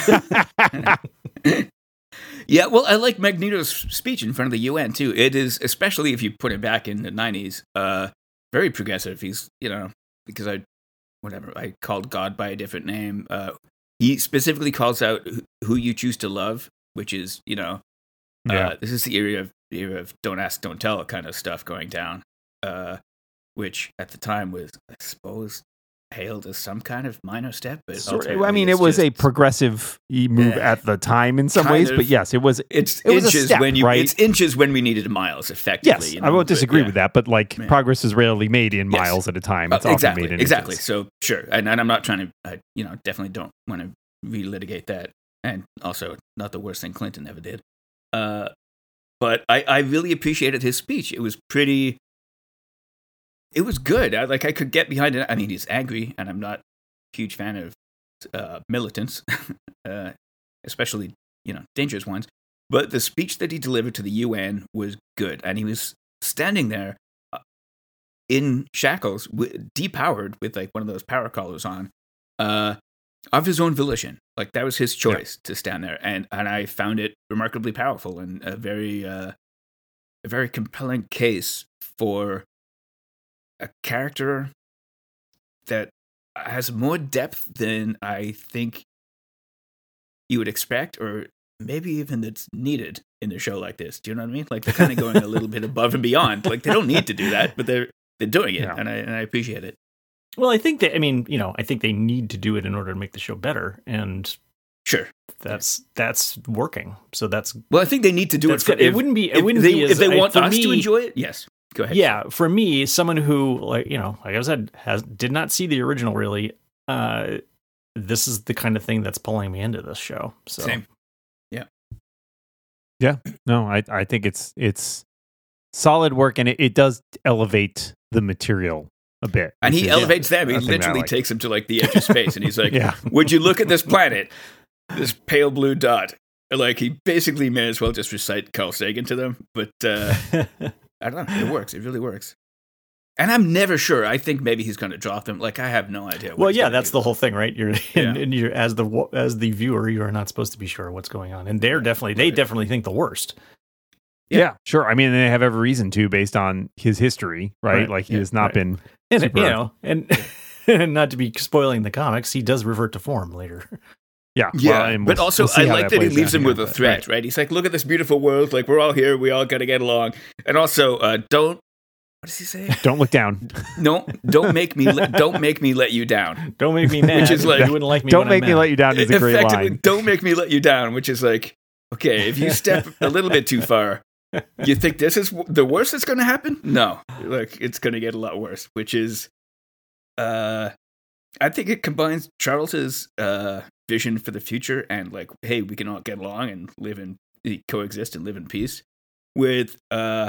end. Yeah, well, I like Magneto's speech in front of the U N too. It is, especially if you put it back in the nineties, uh, very progressive. He's, you know, because I, whatever, I called God by a different name. Uh, he specifically calls out who- who you choose to love, which is, you know, Yeah. uh, this is the era of, the era of don't ask, don't tell kind of stuff going down, uh, which at the time was, I suppose, hailed as some kind of minor step. But Sort of- I ultimately mean, it's it was a just- progressive move Yeah. at the time in some Kind ways, of. but yes, it was. It's It was a inches step, when you right? it's inches when we needed miles, effectively. Yes, you I know, won't but disagree yeah. with that, but like Yeah. progress is rarely made in Yes. miles at a time. Uh, It's often exactly, made in exactly. inches. So sure, and, and I'm not trying to, I, you know, definitely don't want to relitigate that, and also not the worst thing Clinton ever did. Uh, but I, I really appreciated his speech. It was pretty. it was good. I, like I could get behind it. I mean, he's angry, and I'm not a huge fan of uh, militants, uh, especially you know dangerous ones. But the speech that he delivered to the U N was good, and he was standing there uh, in shackles, w- depowered with like one of those power collars on, uh, of his own volition. Like that was his choice yeah. to stand there, and and I found it remarkably powerful and a very uh, a very compelling case for a character that has more depth than I think you would expect, or maybe even that's needed in a show like this. Do you know what I mean? Like they're kind of going a little bit above and beyond. Like they don't need to do that, but they're they're doing it, yeah. and I and I appreciate it. Well, I think that I mean, you know, I think they need to do it in order to make the show better, and sure, that's that's working. So that's well, I think they need to do it. For, if, it wouldn't be. It if wouldn't they, be as, if they want I, us me, to enjoy it. Yes. Go ahead. Yeah, for me, someone who, like you know, like I said, has did not see the original really. Uh, this is the kind of thing that's pulling me into this show. So, Same. Yeah, yeah. No, I I think it's it's solid work, and it, it does elevate the material a bit. And he is, elevates yeah, them. He literally like. takes them to like the edge of space, and he's like, yeah. "Would you look at this planet, this pale blue dot?" Like he basically may as well just recite Carl Sagan to them, but. Uh, I don't know. It works. It really works. And I'm never sure. I think maybe he's going to drop them. Like I have no idea. What well, yeah, that's the whole thing, right? You're, yeah. and, and you're as the as the viewer, you are not supposed to be sure what's going on, and they're definitely they definitely think the worst. Yeah, yeah sure. I mean, they have every reason to, based on his history, right? right. Like he yeah, has not right. been, and super... you know, and, and not to be spoiling the comics, he does revert to form later. Yeah, yeah, well, we'll, but also we'll I like that, that he leaves out, him yeah, with a but, threat, right. right? He's like, "Look at this beautiful world. Like we're all here. We all got to get along." And also, uh, don't. What does he say? Don't look down. No, don't make me. Le- don't make me let you down. Don't make me mad. Which is like, you wouldn't like me. Don't when make I'm me mad. let you down is a great line. Don't make me let you down. Which is like, okay, if you step a little bit too far, you think this is the worst that's going to happen? No, like it's going to get a lot worse. Which is, uh, I think it combines Charles's uh vision for the future and like, hey, we can all get along and live in coexist and live in peace with uh,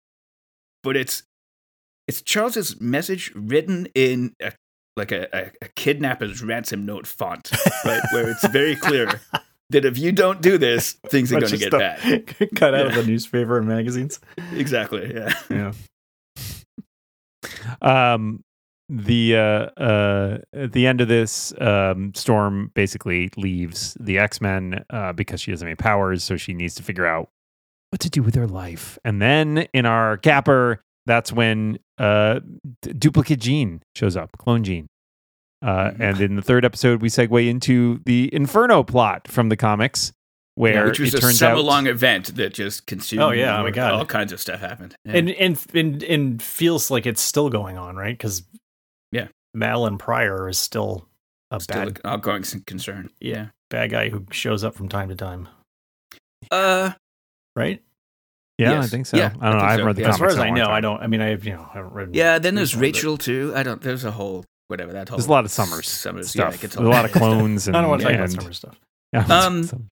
but it's. It's Charles's message written in a, like a, a, a kidnapper's ransom note font, right? Where it's very clear that if you don't do this, things are going to get bad. Cut out yeah. of the newspaper and magazines. Exactly. Yeah. Yeah. Um, the uh, uh, at the end of this, um, Storm basically leaves the X-Men uh, because she doesn't have any powers, so she needs to figure out what to do with her life. And then in our capper, that's when uh, D- Duplicate Jean shows up, Clone Jean. Uh, and in the third episode, we segue into the Inferno plot from the comics, where yeah, which was it a turns semi-long out, event that just consumed. Oh yeah, oh my god, all kinds of stuff happened, yeah. and, and and and feels like it's still going on, right? Because yeah, Madeline Pryor is still a still bad, an ongoing concern. Yeah, bad guy who shows up from time to time. Uh, right. Yeah, yes. I think so. Yeah, I don't know. I, I haven't so. read the yeah. comics. As far as I know, time. I don't. I mean, I have you know, I haven't read. Yeah, then there's Rachel too. I don't. There's a whole whatever that whole. There's a lot of Summers, Summers stuff. Yeah, there's a lot of clones. and, I don't want to talk and, about Summer stuff. Yeah. Um.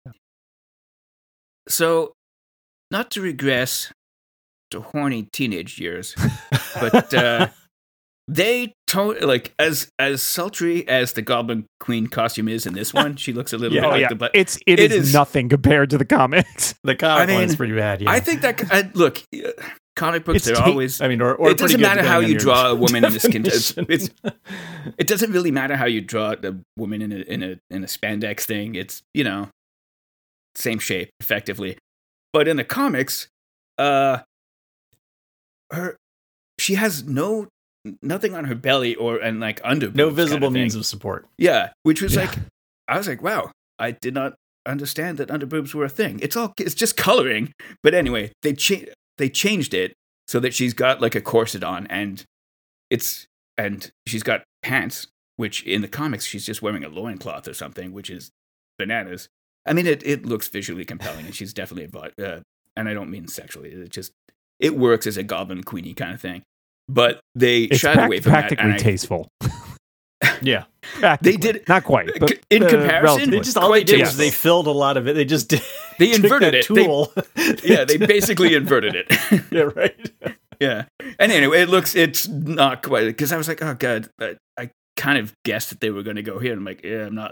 So, not to regress to horny teenage years, but uh, they to- like as as sultry as the Goblin Queen costume is in this one. She looks a little yeah, bit oh, like yeah. the. But it's it, it is, is nothing compared to the comics. The comic I mean, one is pretty bad. Yeah, I think that I, look, uh, comic books It's they're ta- always. I mean, or, or it doesn't pretty good matter how depending you on draw your a woman in a skin. It's, definition. it's, it doesn't really matter how you draw the woman in a in a in a spandex thing. It's you know, same shape effectively, but in the comics, uh, her she has no nothing on her belly or and like under no visible kind of means thing. of support. Yeah, which was Yeah. like, I was like, wow, I did not understand that underboobs were a thing. It's all it's just coloring, but anyway, they cha- they changed it so that she's got like a corset on, and it's and she's got pants, which in the comics she's just wearing a loincloth or something, which is bananas. I mean, it it looks visually compelling, and she's definitely a bot, uh, and I don't mean sexually. It just it works as a Goblin Queenie kind of thing. But they It's shied prac- away from practically that. and I- tasteful. Yeah, Practically. They did not quite, but in uh, comparison. relatively. they just all they Quite did was tasteful. they filled a lot of it. They just did, They took inverted that it. They- tool. Yeah, they basically inverted it. yeah, right. Yeah. And anyway, it looks, it's not quite, because I was like, oh, God, I, I kind of guessed that they were going to go here. And I'm like, yeah, I'm not,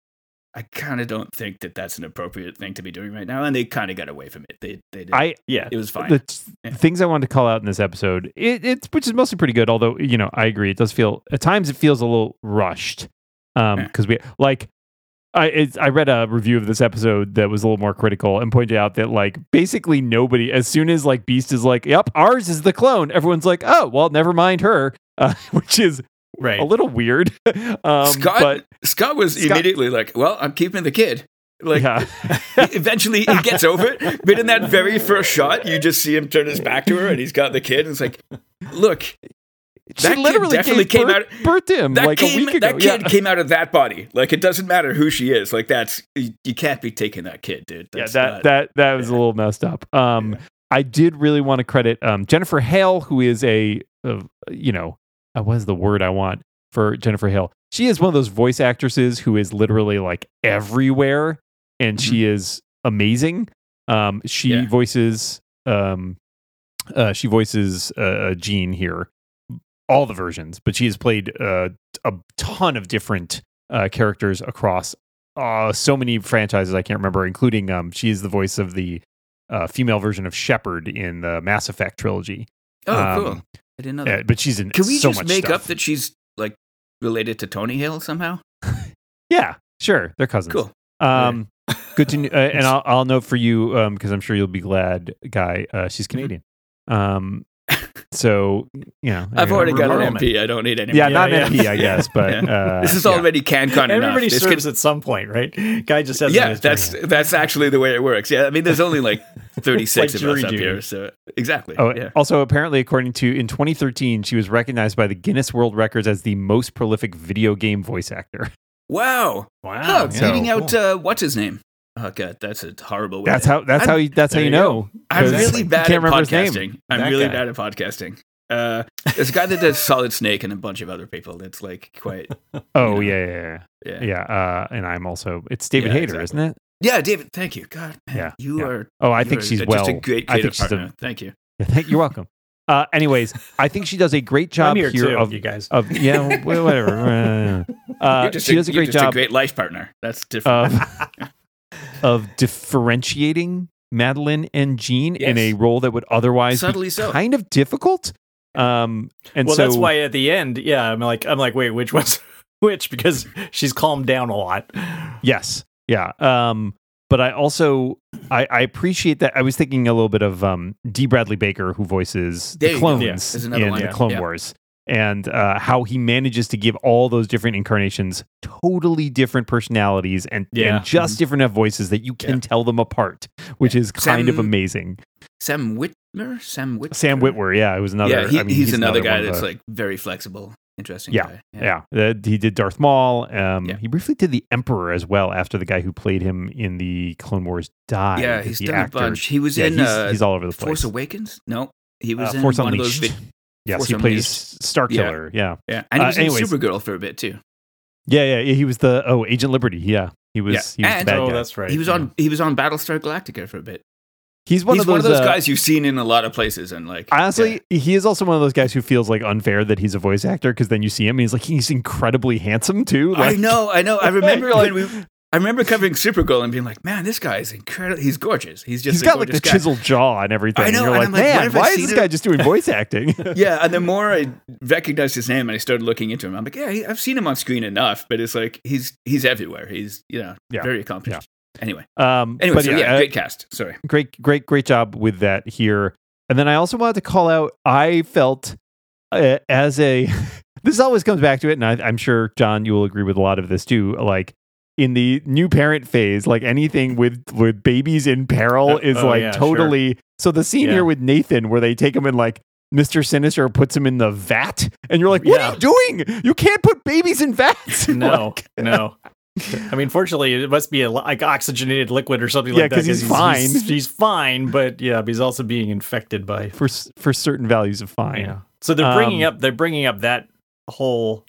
I kind of don't think that that's an appropriate thing to be doing right now. And they kind of got away from it. They, they did. I, Yeah. It was fine. The t- Yeah. things I wanted to call out in this episode, it, it's which is mostly pretty good. Although you know, I agree, it does feel at times it feels a little rushed. Um, Yeah. because we like, I it's, I read a review of this episode that was a little more critical and pointed out that like basically nobody, as soon as like Beast is like, "Yep, ours is the clone," everyone's like, "Oh, well, never mind her," uh, which is Right. a little weird. um, Scott, but Scott was Scott- immediately like, well, I'm keeping the kid. Like, yeah. eventually he gets over it. But in that very first shot, you just see him turn his back to her and he's got the kid. And it's like, look, She that kid literally definitely gave came birth, out- birth to him that, like came, a week ago. that kid yeah. came out of that body. Like, it doesn't matter who she is. Like, that's, you, you can't be taking that kid, dude. Yeah, That's that not- that that was a little messed up. Um, Yeah. I did really want to credit um, Jennifer Hale, who is a, uh, you know, uh, what is the word I want for Jennifer Hale? She is one of those voice actresses who is literally like everywhere, and she is amazing. Um, she Yeah. voices, um, uh, she voices uh, Jean here, all the versions, but she has played uh, a ton of different uh, characters across uh, so many franchises I can't remember, including um, she is the voice of the uh, female version of Shepard in the Mass Effect trilogy. Oh, Um, cool. I didn't know Uh, that. but she's in Can we so just much make stuff. up that she's, like, related to Tony Hale somehow? Yeah, sure, they're cousins. Cool. Um, good to kn- uh, and I'll, I'll note for you um, because I'm sure you'll be glad, Guy. Uh, she's Mm-hmm. Canadian. Um, so you know, I've there already you got go. an Roman. M P. I don't need any Yeah, more. not Yeah, an M P, I yeah. guess, but Yeah. uh, This is yeah. already CanCon enough. Everybody This serves could- at some point, right? Guy just has. yeah, that's that's actually the way it works. Yeah, I mean, there's only like thirty-six Like of us jury up duty. here, so exactly. Oh, yeah. also apparently, according to in twenty thirteen, she was recognized by the Guinness World Records as the most prolific video game voice actor. Wow. Wow. Oh, So- beating out uh, what's his name? Oh god, that's a horrible way. That's to- how. That's I'm, how. You, that's how there you you know. I'm 'cause really you bad can't at remember his name. podcasting. I'm That really guy. bad at podcasting. Uh, there's a guy that does Solid Snake and a bunch of other people. That's like quite. Oh you know. yeah, yeah, yeah. Yeah. yeah uh, and I'm also. It's David Yeah, Hayter, exactly. isn't it? Yeah, David. Thank you. God, man, Yeah, you yeah. are. Oh, I you think are she's just well. a great I creative think she's partner. a. Thank you. Yeah, thank, you're welcome. Uh, anyways, I think she does a great job I'm here, here too, of you guys. of yeah, wh- whatever. Uh, You're just she a, does a you're great just job a great life partner. That's different. of of differentiating Madeline and Jean in Yes. a role that would otherwise Subtly be so. kind of difficult. Um, and well, so that's why at the end, yeah, I'm like, I'm like, wait, which one's which? Because she's calmed down a lot. yes, yeah. Um, but I also I, I appreciate that. I was thinking a little bit of um, D. Bradley Baker, who voices There the you go. clones Yeah, there's another in one. the Yeah. Clone Yeah. Wars, and uh, how he manages to give all those different incarnations totally different personalities and, Yeah. and just different enough voices that you can Yeah. tell them apart, which is kind of Sam- amazing. Sam Whitmer. Sam Whitmer. Sam Witwer, yeah, it was another. Yeah, he, I mean, he's, another, guy one of that's the- like very flexible, interesting Yeah, guy. yeah. Uh, he did Darth Maul. Um, Yeah. He briefly did the Emperor as well after the guy who played him in the Clone Wars died. Yeah, he's the done actor. a bunch. He was Yeah, in he's, uh, he's all over the place. Force Awakens. No, he was Uh, in Force one Unleashed. of those. Vid- yes, Force he plays Unleashed. Star Yeah. Killer. Yeah. yeah, and he Uh, was anyways. in Supergirl for a bit too. yeah, yeah, yeah. He was the oh Agent Liberty. Yeah, he was. Yeah. He was And- the bad oh, guy. that's right. He was yeah. on. He was on Battlestar Galactica for a bit. He's one he's of those, one of those uh, guys you've seen in a lot of places, and like Honestly, he is also one of those guys who feels like unfair that he's a voice actor because then you see him and he's like he's incredibly handsome too. yeah. I Like, know, I know. I remember You're like- when we. I remember covering Supergirl and being like, "Man, this guy is incredible. He's gorgeous. He's just he's a got like gorgeous the guy." chiseled jaw and everything. I know, And you're and like, I'm like, man, what have I why is seen this him- guy just doing voice acting? Yeah, and the more I recognized his name and I started looking into him, I'm like, yeah, he, I've seen him on screen enough, but it's like he's he's everywhere. He's you know Yeah. very accomplished. Anyway, um, anyway, but so yeah, yeah, uh, great cast. Sorry. great, great, great job with that here. And then I also wanted to call out. I felt uh, as a this always comes back to it, and I, I'm sure John, you will agree with a lot of this too. Like in the new parent phase, like anything with with babies in peril Uh, is oh, like yeah, totally. So the scene Yeah. here with Nathan, where they take him in like. Mister Sinister puts him in the vat, and you're like, "What Yeah. are you doing? You can't put babies in vats." No, Like, no. I mean, fortunately, it must be a, li- like oxygenated liquid or something Yeah, like that. 'cause he's fine. He's, he's fine, but yeah, but he's also being infected by. for s- for certain values of fine. Yeah. So they're bringing Um, up they're bringing up that whole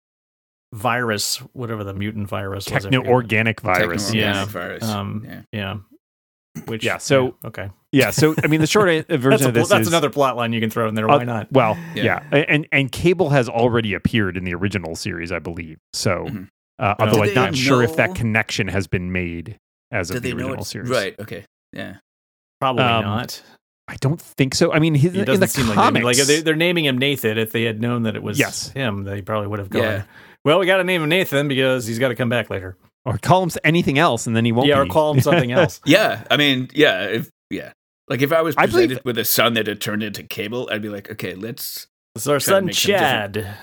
virus, whatever the mutant virus was. I Techno forget. organic virus. Techno-organic Yeah. virus. Um, yeah. yeah. Which Yeah, so- yeah, okay, Yeah, so I mean, the short a- version that's, a, of this that's is another plot line you can throw in there. Why uh, not? Well, Yeah. yeah. and and Cable has already appeared in the original series, I believe. So, Mhm. uh, Oh. although Do I'm they not sure if that know- connection has been made as Do of they the know original it's series. right? Okay, yeah. Probably Um, not. I don't think so. I mean, his, It in doesn't the seem comics, like, they, like they, they're naming him Nathan. If they had known that it was Yes. him, they probably would have gone. Yeah. Well, we got to name him Nathan because he's got to come back later. or call him anything else, and then he won't. Yeah, or be. call him something else. Yeah, I mean, yeah, if yeah, like if I was I believe- presented with a son that had turned into Cable, I'd be like, okay, let's It's our Try to son make some Chad.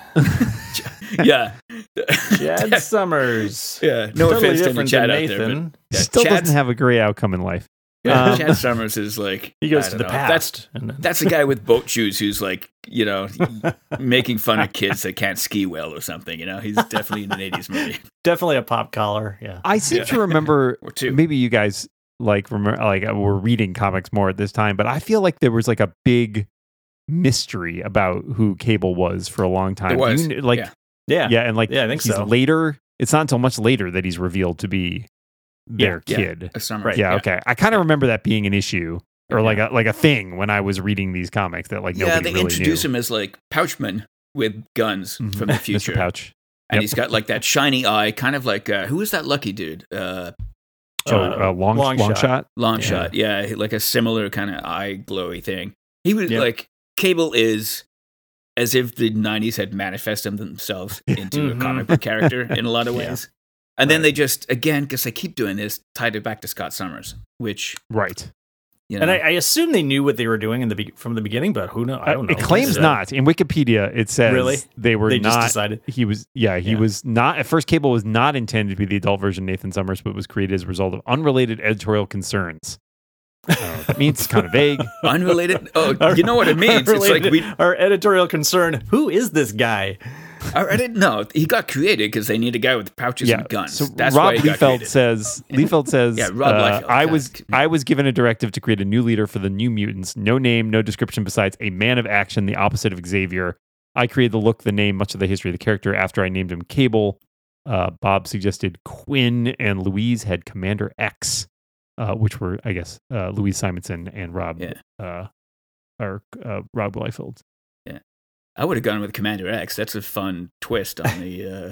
yeah, Chad Summers. yeah. No Totally offense to any different Chad than out there, but Nathan. yeah, Still Chad's- doesn't have a great outcome in life. yeah, Um, Chad Summers is like He goes I to don't the know. That's past. and then- that's the guy with boat shoes who's like, you know, making fun of kids that can't ski well or something. You know, he's definitely in an eighties movie definitely a pop collar. Yeah. I seem Yeah. to remember. or two. Maybe you guys like remember like uh, were reading comics more at this time, but I feel like there was like a big mystery about who Cable was for a long time. There was, You kn- like yeah. Yeah. yeah, and like Yeah, I think he's so. later. It's not until much later that he's revealed to be their Yeah, kid. A Summers. Right. Yeah, okay. I kind of remember that being an issue or like a like a thing when I was reading these comics that like Yeah, nobody they really introduce knew. him as like Pouchman with guns Mhm. from the future, Mister Pouch. and Yep. he's got like that shiny eye, kind of like uh, who is that lucky dude? Uh, Oh, Uh, uh, long long long, shot. shot. long Yeah. shot, yeah, like a similar kind of eye glowy thing. He was Yep. like Cable is as if the nineties had manifested themselves into Mhm. a comic book character in a lot of Yeah. ways. And then Right. they just again, because they keep doing this, tied it back to Scott Summers, which Right. you know, And I, I assume they knew what they were doing in the be- from the beginning, but who knows? I don't know. Uh, It claims Uh, not. In Wikipedia, it says Really? they were They just not. decided. He was, yeah, he Yeah. was not. At first, Cable was not intended to be the adult version of Nathan Summers, but was created as a result of unrelated editorial concerns. Uh, that means it's kind of vague. unrelated. Oh, you know what it means? It's like Related- we. our editorial concern. Who is this guy? I didn't know he got created because they need a guy with pouches Yeah. and guns. So That's Rob why he got Liefeld created. says, Liefeld says, Yeah, Rob uh, Liefeld, I yeah. was I was given a directive to create a new leader for the New Mutants. No name, no description besides a man of action, the opposite of Xavier. I created the look, the name, much of the history of the character after I named him Cable. Uh, Bob suggested Quinn and Louise had Commander X, uh, which were, I guess, uh, Louise Simonson and Rob, Yeah. uh, or uh, Rob Liefeld. I would have gone with Commander X. That's a fun twist on the. Uh,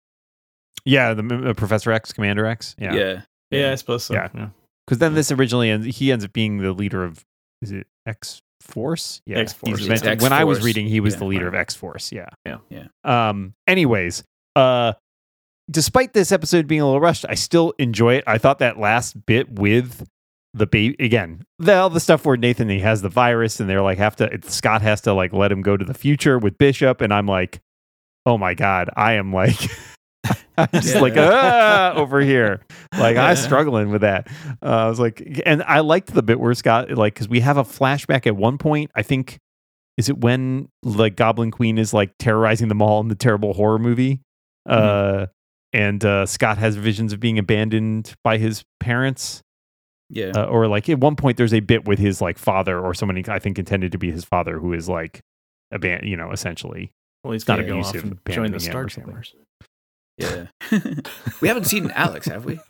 Yeah, the uh, Professor X, Commander X. yeah. Yeah, Yeah, I suppose so. Yeah. Yeah. because then this originally ends, he ends up being the leader of is it X Force? Yeah, X-Force, He's yeah. eventually- When I was X-Force, reading, he was yeah. the leader of X Force. Yeah, Yeah. Yeah. Um. Anyways, uh, despite this episode being a little rushed, I still enjoy it. I thought that last bit with the baby again, the, all the stuff where Nathan he has the virus, and they're like have to Scott has to like let him go to the future with Bishop, and I'm like, oh my god, I am like. I'm just Yeah. like ah, over here, like I'm struggling with that. Uh, I was like, and I liked the bit where Scott, like, because we have a flashback at one point. I think is it when like Goblin Queen is like terrorizing them all in the terrible horror movie, uh, and uh, Scott has visions of being abandoned by his parents, Yeah. uh, or like at one point there's a bit with his like father or someone he, I think intended to be his father who is like abandoned, you know, essentially. Well, he's Not going to go off abusive, and join the abandoning Star him or something. Troopers. Yeah. We haven't seen Alex, have we?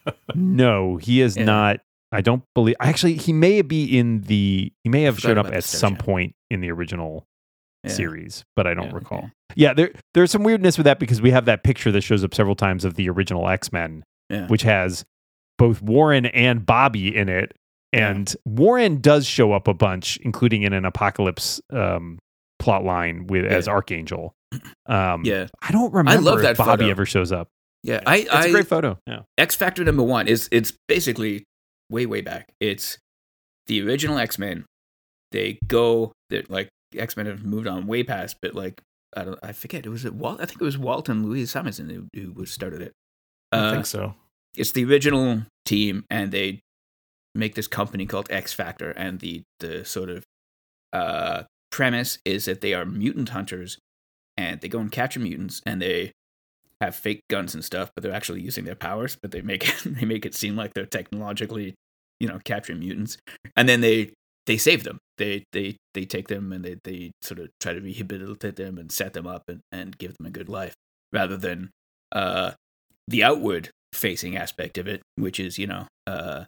No, he is Yeah. not. I don't believe. Actually, he may be in the. He may have Forgot showed up about the at Star some Channel. point in the original Yeah. series, but I don't Yeah, recall. okay. Yeah, there there's some weirdness with that because we have that picture that shows up several times of the original X-Men, Yeah. which has both Warren and Bobby in it. And Warren does show up a bunch, including in an Apocalypse um, plot line with as Yeah. Archangel. Um, Yeah. I don't remember love if that Bobby photo. ever shows up. Yeah. I, It's I a great photo. Yeah. X Factor number one is it's basically way, way back. It's the original X-Men. They go that like X-Men have moved on way past, but like I don't I forget, it was it Walt I think it was Walt and Louise Simonson who, who started it. I Uh, think so. it's the original team, and they make this company called X Factor, and the the sort of uh, premise is that they are mutant hunters, and they go and capture mutants, and they have fake guns and stuff, but they're actually using their powers, but they make it they make it seem like they're technologically, you know, capturing mutants, and then they they save them. They they they take them and they they sort of try to rehabilitate them and set them up and, and give them a good life, rather than uh, the outward facing aspect of it, which is, you know, uh,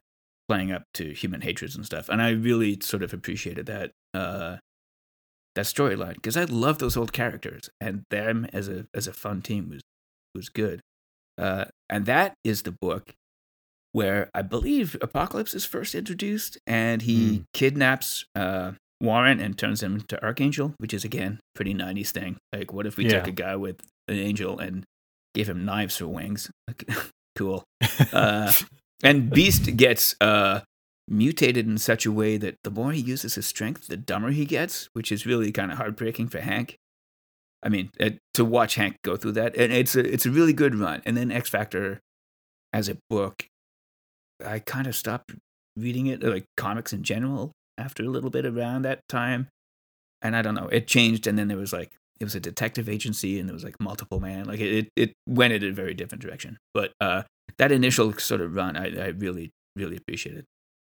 playing up to human hatreds and stuff. And I really sort of appreciated that uh, that storyline because I love those old characters, and them as a as a fun team was was good. Uh, and that is the book where I believe Apocalypse is first introduced, and he mm. kidnaps uh, Warren and turns him into Archangel, which is again pretty nineties thing. Like, what if we yeah. took a guy with an angel and gave him knives for wings? Cool. Uh, and Beast gets uh, mutated in such a way that the more he uses his strength, the dumber he gets, which is really kind of heartbreaking for Hank. I mean, uh, to watch Hank go through that, and it's a it's a really good run. And then X Factor as a book, I kind of stopped reading it, like comics in general, after a little bit around that time. And I don't know, it changed, and then there was like it was a detective agency, and there was like Multiple Man, like it it went in a very different direction. But uh, that initial sort of run, I, I really really appreciated.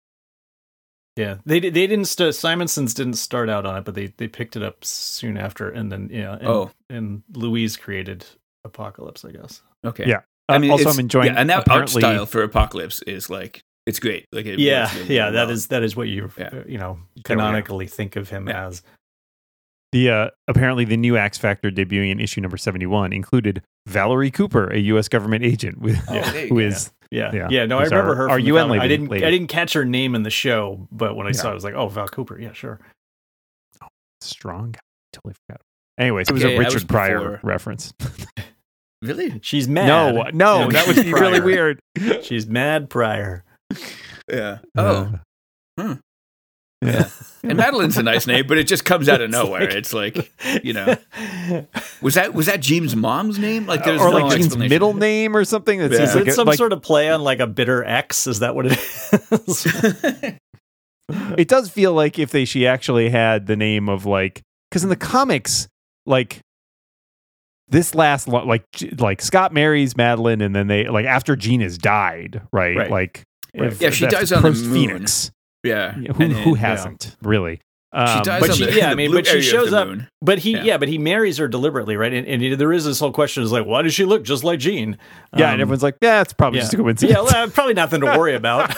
Yeah, they they didn't st- Simonson's didn't start out on it, but they, they picked it up soon after, and then yeah, and, oh, and Louise created Apocalypse, I guess. Okay, yeah. I mean, also I'm enjoying, yeah, and that apparently... art style for Apocalypse is like it's great. Like, it yeah, really yeah, well. that is that is what you yeah. uh, you know canonically think of him yeah. as. The uh, apparently the new X Factor debuting in issue number seventy-one included Valerie Cooper, a U S government agent, with, oh, who is. Yeah, yeah. yeah. yeah no, I Who's remember our, her. Our from U N the lady. I didn't. lady. I didn't catch her name in the show, but when I yeah. saw it, I was like, "Oh, Val Cooper." Yeah, sure. Oh, strong guy. Totally forgot. Anyways, it was yeah, a Richard was Pryor before... reference. Really? She's mad. No, no, yeah, that would be really weird. She's mad Pryor. Yeah. Oh. Uh, hmm. Yeah. And Madeline's a nice name, but it just comes out of It's nowhere. like- It's like, you know, was that was that Jean's mom's name? Like, there's or no like Jean's explanation. middle name or something. That Yeah. seems Is like it a- some like, sort of play on like a bitter ex? Is that what it is? it does feel like if they she actually had the name of like because in the comics like this last lo- like like Scott marries Madeline and then they like after Jean has died right, Right. like Right. if- Yeah, she that's dies on the post moon. Phoenix. Yeah. Yeah, who And who then- hasn't really? She Um, dies but on she- the, yeah, I the mean, blue but she area of shows the up- moon. But he, Yeah. yeah. but he marries her deliberately, right? And, and there is this whole question: is like, why does she look just like Jean? yeah, Um, and everyone's like, yeah, it's probably yeah. just a coincidence. yeah, well, probably nothing to worry about.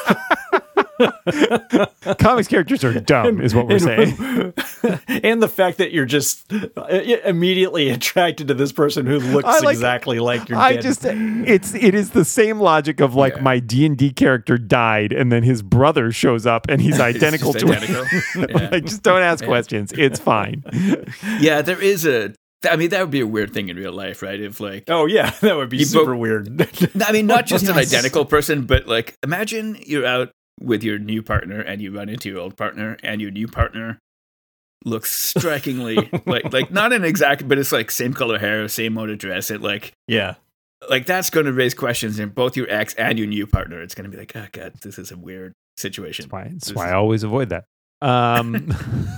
Comics characters are dumb, is what we're saying. And the fact that you're just immediately attracted to this person who looks I like- exactly like your I dead. just it's it is the same logic of like Yeah. my D and D character died and then his brother shows up and he's identical just to identical. him. Yeah. Like, just don't ask Yeah. questions. It's fine. Yeah, there is a. I mean, that would be a weird thing in real life, right? If like, Oh yeah, that would be You super both- weird. I mean, not just an Yes. identical person, but like, imagine you're out with your new partner and you run into your old partner, and your new partner looks strikingly like like not an exact, but it's like same color hair, same mode of dress. It like Yeah, like that's going to raise questions in both your ex and your new partner. It's going to be like, oh god, this is a weird situation. That's why, that's This why is- I always avoid that. Um,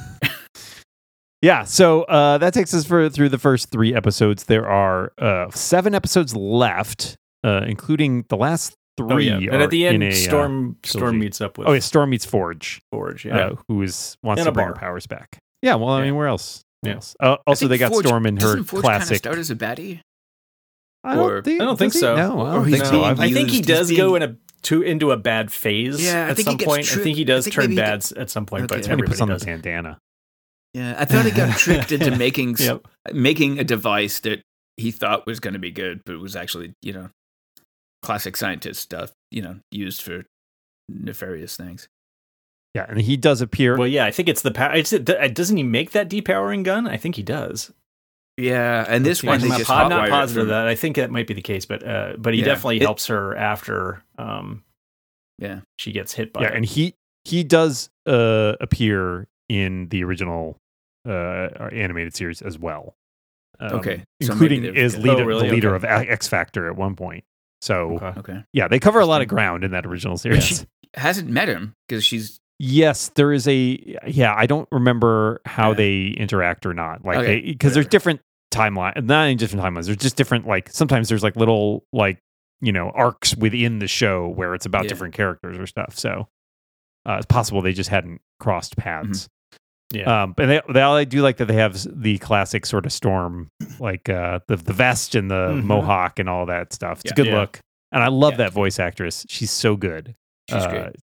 yeah, so uh, that takes us for through the first three episodes. There are uh, seven episodes left, uh, including the last three. oh yeah. And are at the end, in a, uh, Storm Storm trilogy. meets up with Oh, yeah, Storm meets Forge, Forge. Yeah, uh, who is wants In to a bring bar. her powers back. Yeah, well, I Yeah. mean, where else? Where Yeah. else? Uh, I also, think they got Forge- Storm in her doesn't Forge kinda classic. start as a baddie. I or- don't think, I don't think does he? so. No, I Or don't he's think so. being I've- I think he used- does he's go being- in a to into a bad phase. Yeah, I at think some he gets point. tri- I think he I does think turn maybe he bad gets- at some point, Okay. but Then he puts everybody on the does. bandana. Yeah, I thought he got tricked into making s- Yep. making a device that he thought was going to be good, but it was actually, you know, classic scientist stuff, you know, used for nefarious things. Yeah, and he does appear. Well, yeah, I think it's the power. It's, doesn't he make that depowering gun? I think he does. Yeah, and this one I'm they not, just po- I'm not hotwired it positive from- of that. I think that might be the case, but uh, but he Yeah. definitely It- helps her after um, Yeah, she gets hit by yeah, it. and he he does uh, appear in the original uh, animated series as well. Um, Okay, so including maybe they've is got- leader, Oh, really? the leader Okay. of X Factor at one point. So Okay. okay. yeah, they cover a lot of ground in that original series. she hasn't met him because she's Yes, there is a yeah. I don't remember how Yeah. they interact or not. Like Okay, because there's whatever. different timeline, not in different timelines. There's just different like sometimes there's like little like you know arcs within the show where it's about Yeah. different characters or stuff. So uh, it's possible they just hadn't crossed paths. Yeah. Um, and they, they I do like that they have the classic sort of Storm, like uh, the the vest and the Mhm. mohawk and all that stuff. It's Yeah. a good Yeah. look, and I love Yeah. that voice actress. She's so good. she's Uh, great. Yeah.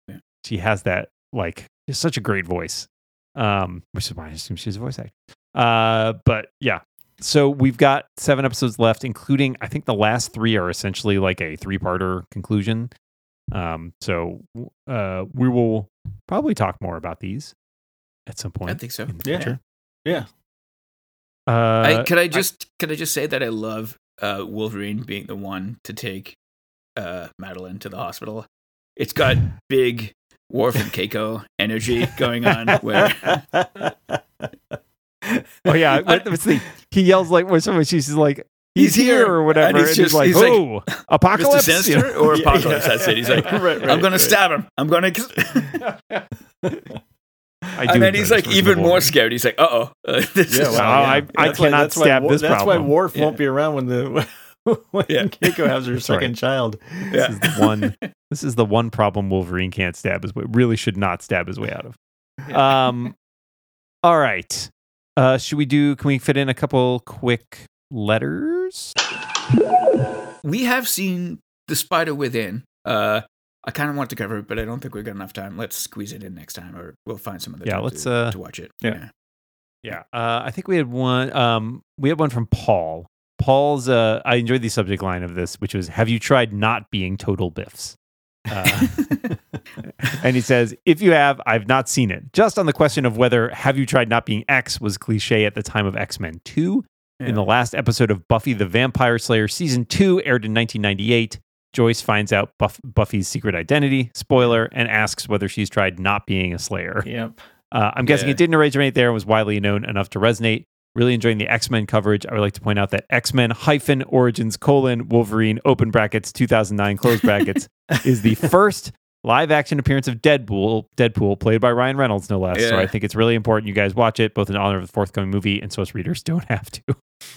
she has that like just such a great voice, um, which is why I assume she's a voice actor. Uh, but yeah, so we've got seven episodes left, including I think the last three are essentially like a three-parter conclusion. Um, so uh, we will probably talk more about these at some point. I think so. In the Yeah. future. Yeah. Uh, I, can I just can I just say that I love uh, Wolverine being the one to take uh, Madeline to the hospital. It's got big Worf and Keiko energy going on. Where oh yeah, what, what's the, he yells like when someone she's like he's, He's here, here, or whatever, and and he's he's, just- like he's like, oh apocalypse Mister Sinister or Yeah, Apocalypse? yeah. That's it. He's like, Right, right, I'm gonna right. stab him. I'm gonna. I do And then enjoy he's this like version even of more Wolverine. scared. He's like, uh oh. Uh, this Yeah, is- well, I- I That's why- cannot that's why stab Wor- this That's problem. why Worf Yeah. won't be around when the when Yeah. Keiko has her second right. child. This yeah. is the one. This is the one problem Wolverine can't stab his way. Really should not stab his way out of. Um. All right. Uh, should we do? Can we fit in a couple quick letters? We have seen The Spider Within. Uh, I kind of want to cover it, but I don't think we've got enough time. Let's squeeze it in next time, or we'll find some other Yeah, time let's, to, uh, to watch it. Yeah. Yeah. Uh, I think we had one. Um, we had one from Paul. Paul's. Uh, I enjoyed the subject line of this, which was, "Have you tried not being total biffs?" Uh, and he says, if you have, I've not seen it. Just on the question of whether "Have you tried not being X" was cliche at the time of X-Men two. Yeah. In the last episode of Buffy the Vampire Slayer season two, aired in nineteen ninety-eight, Joyce finds out Buff- Buffy's secret identity, spoiler, and asks whether she's tried not being a Slayer. Yep. Uh, I'm guessing Yeah. it didn't resonate there and was widely known enough to resonate. Really enjoying the X-Men coverage. I would like to point out that X-Men hyphen Origins colon Wolverine open brackets two thousand nine close brackets is the first live action appearance of Deadpool, Deadpool played by Ryan Reynolds, no less. So Yeah. I think it's really important you guys watch it, both in honor of the forthcoming movie and so us readers don't have to.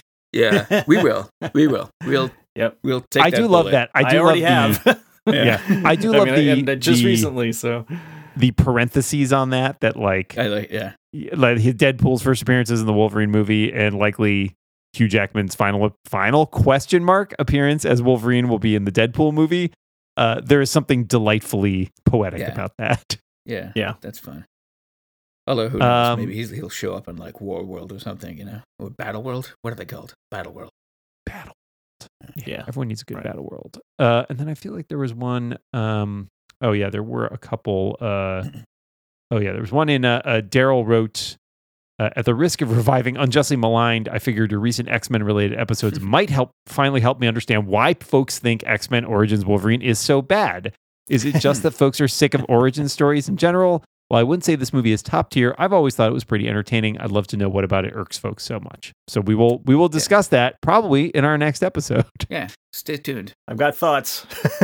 Yeah, we will. We will. We'll. Yep. We'll take. I that do love bullet. that. I I, do already love the, have. Yeah. I do I love mean, the- and, uh, just the- recently. So the parentheses on that. That like, I like. Yeah. like his Deadpool's first appearances in the Wolverine movie, and likely Hugh Jackman's final final question mark appearance as Wolverine will be in the Deadpool movie. Uh, there is something delightfully poetic Yeah. about that. Yeah. Yeah. That's fun. Although who knows? Um, Maybe he's, he'll show up on like War World or something. You know, or Battle World. What are they called? Battle World. Battle. Yeah. Everyone needs a good Right. battle world. Uh, and then I feel like there was one. Um, oh yeah, there were a couple. Uh, oh yeah, there was one in. Uh, uh, Daryl wrote. Uh, at the risk of reviving Unjustly Maligned, I figured your recent X-Men related episodes might help finally help me understand why folks think X-Men Origins Wolverine is so bad. Is it just that folks are sick of origin stories in general? While I wouldn't say this movie is top tier, I've always thought it was pretty entertaining. I'd love to know what about it irks folks so much. So we will we will discuss that probably in our next episode. Yeah. Stay tuned. I've got thoughts.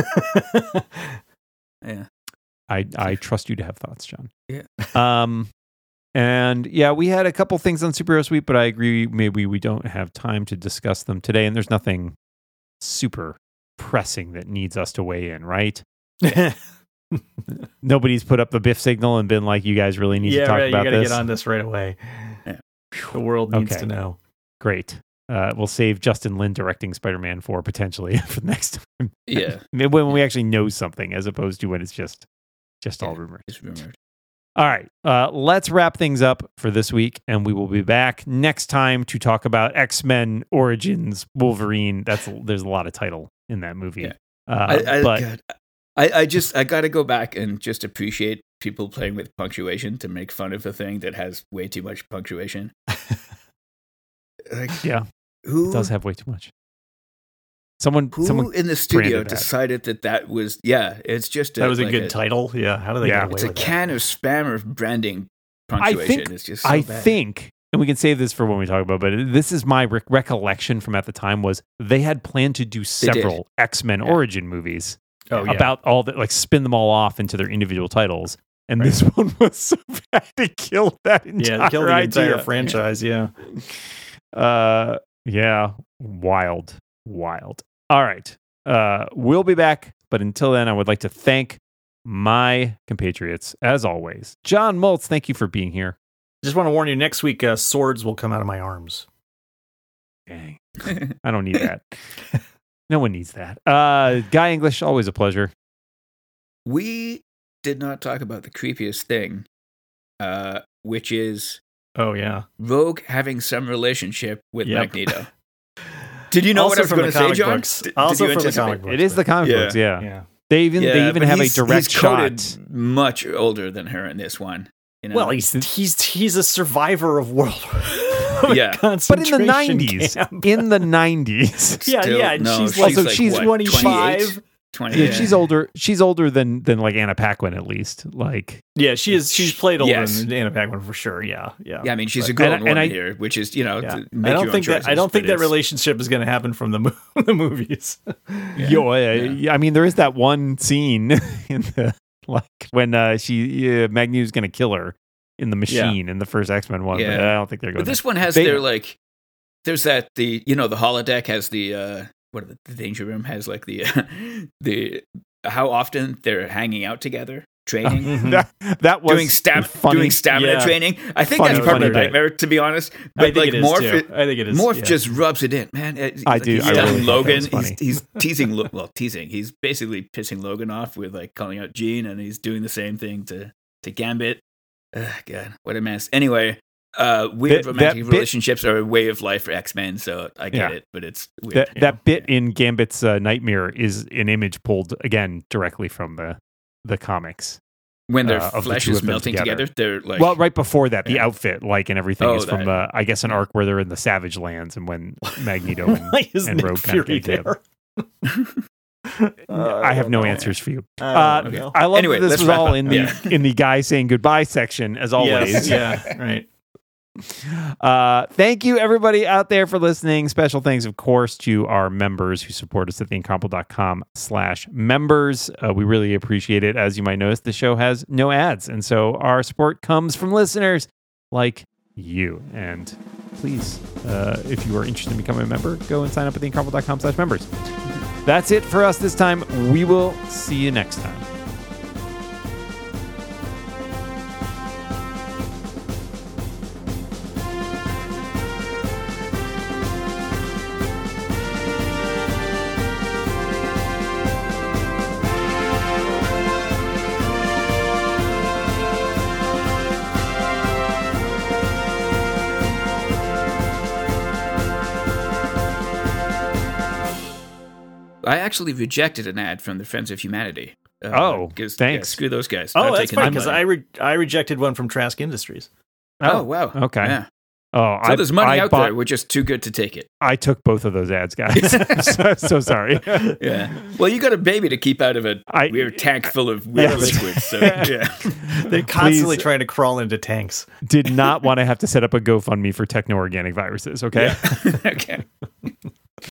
Yeah. I I trust you to have thoughts, John. Yeah. Um, and yeah, we had a couple things on Superhero Sweep, but I agree maybe we don't have time to discuss them today, and there's nothing super pressing that needs us to weigh in, right? Nobody's put up the Biff signal and been like, "You guys really need yeah, to talk right, about you gotta this." get on this right away. Yeah. The world needs Okay. to know. Great. Uh, we'll save Justin Lin directing Spider-Man four potentially for the next time. Yeah. Maybe when we actually know something, as opposed to when it's just just all Yeah. rumors. It's rumored. All right, uh, let's wrap things up for this week, and we will be back next time to talk about X-Men Origins Wolverine. That's there's a lot of title in that movie, Yeah. uh, I, I, but God, I, I just I gotta go back and just appreciate people playing with punctuation to make fun of a thing that has way too much punctuation. Like, yeah, who it does have way too much. Someone, who someone, in the studio branded that. decided that that was yeah? It's just a, That was a like good title. Yeah. How do they Yeah. get away It's a with can of spam of branding I punctuation. think- it's just so I bad. think, and we can save this for when we talk about, but this is my rec- recollection from at the time was they had planned to do several X-Men Yeah. Origin movies. that? Oh, yeah. About all that, like spin them all off into their individual titles. And Right. this one was so bad it killed that entire yeah, kill the idea. entire franchise. Yeah. Uh, yeah, wild, wild. All right, uh, we'll be back. But until then, I would like to thank my compatriots as always. John Moltz, thank you for being here. Just want to warn you. Next week, uh, swords will come out of my arms. Dang, I don't need that. No one needs that. Uh, Guy English, always a pleasure. We did not talk about the creepiest thing, uh, which is Oh yeah, Rogue having some relationship with Yep. Magneto. Did you know Also what I was from going the to say, comic John? books. Did, Also did you from the anticipate? comic books. It is the comic Yeah. books, yeah. yeah. They even they Yeah, even but have a he's- direct he's coded shot. much older than her in this one. You know? Well, he's he's he's a survivor of world. Yeah. But in the nineties, camp. in the nineties, yeah, Still- yeah, and no, she's she's like Also, she's what, twenty-five. twenty, yeah, yeah. she's older. She's older than than like Anna Paquin at least. Like, Yeah, she is. She's played older Yes. than Anna Paquin for sure. Yeah, yeah. Yeah, I mean, she's But- a girl and- and, and woman I- here, which is, you know, Yeah. to I make don't your own think that. choices, I don't think but that it's- relationship is going to happen from the mo- the movies. yo, uh, Yeah. I mean, there is that one scene in the like when uh, she uh, Magneto's going to kill her in the machine in the first X Men one. But Yeah. I don't think they're going. But this one has They- their like. There's that the you know the holodeck has the uh what are the, the danger room has like the uh, the how often they're hanging out together training. Mhm. that, that was Doing stab, funny. doing stamina Yeah. training. I think Funny, that's part funny of the bit. nightmare, to be honest. I But think like it is Morph, too. I think it is. Morph yeah. just rubs it in, man. It- I like, do- He's I telling really think that Logan. was funny. He's, he's teasing. Lo- Well, teasing. He's basically pissing Logan off with like calling out Jean, and he's doing the same thing to to Gambit. Ugh, God, what a mess. Anyway, uh, weird That- romantic that bit- relationships are a way of life for X Men, so I get Yeah. it, but it's weird. that yeah. that bit in Gambit's uh, Nightmare is an image pulled again directly from the the comics. when their uh, of the flesh two is of them melting together. together. they're like, Well, right before that, the Yeah. outfit, like, and everything Oh, is from that. the, I guess, an arc where they're in the Savage Lands, and when Magneto and, Why is and Nick Rogue kind of Fury get together. there? Uh, I have don't no know. answers for you. I Uh, don't know. I love Anyway, that this let's was wrap all up. in the Yeah. in the guy saying goodbye section, as always. Yes, yeah, right. Uh, thank you, everybody out there, for listening. Special thanks, of course, to our members who support us at theincomparable.com slash members. Uh, we really appreciate it. As you might notice, the show has no ads, and so our support comes from listeners like you. And please, uh, if you are interested in becoming a member, go and sign up at theincomparable.com slash members. That's it for us this time. We will see you next time. I actually rejected an ad from the Friends of Humanity. Uh, Oh, 'cause, thanks. Yeah, screw those guys. Oh, Not that's taking fine their because money. I re- I rejected one from Trask Industries. Oh, wow. Okay. Yeah. Oh, So I, there's money I out bought, there. We're just too good to take it. I took both of those ads, guys. I'm so, so sorry. Yeah. Well, you got a baby to keep out of a I- weird tank full of weird Yes. liquids. So, yeah. They're constantly Please. trying to crawl into tanks. Did not want to have to set up a GoFundMe for techno-organic viruses, okay? okay.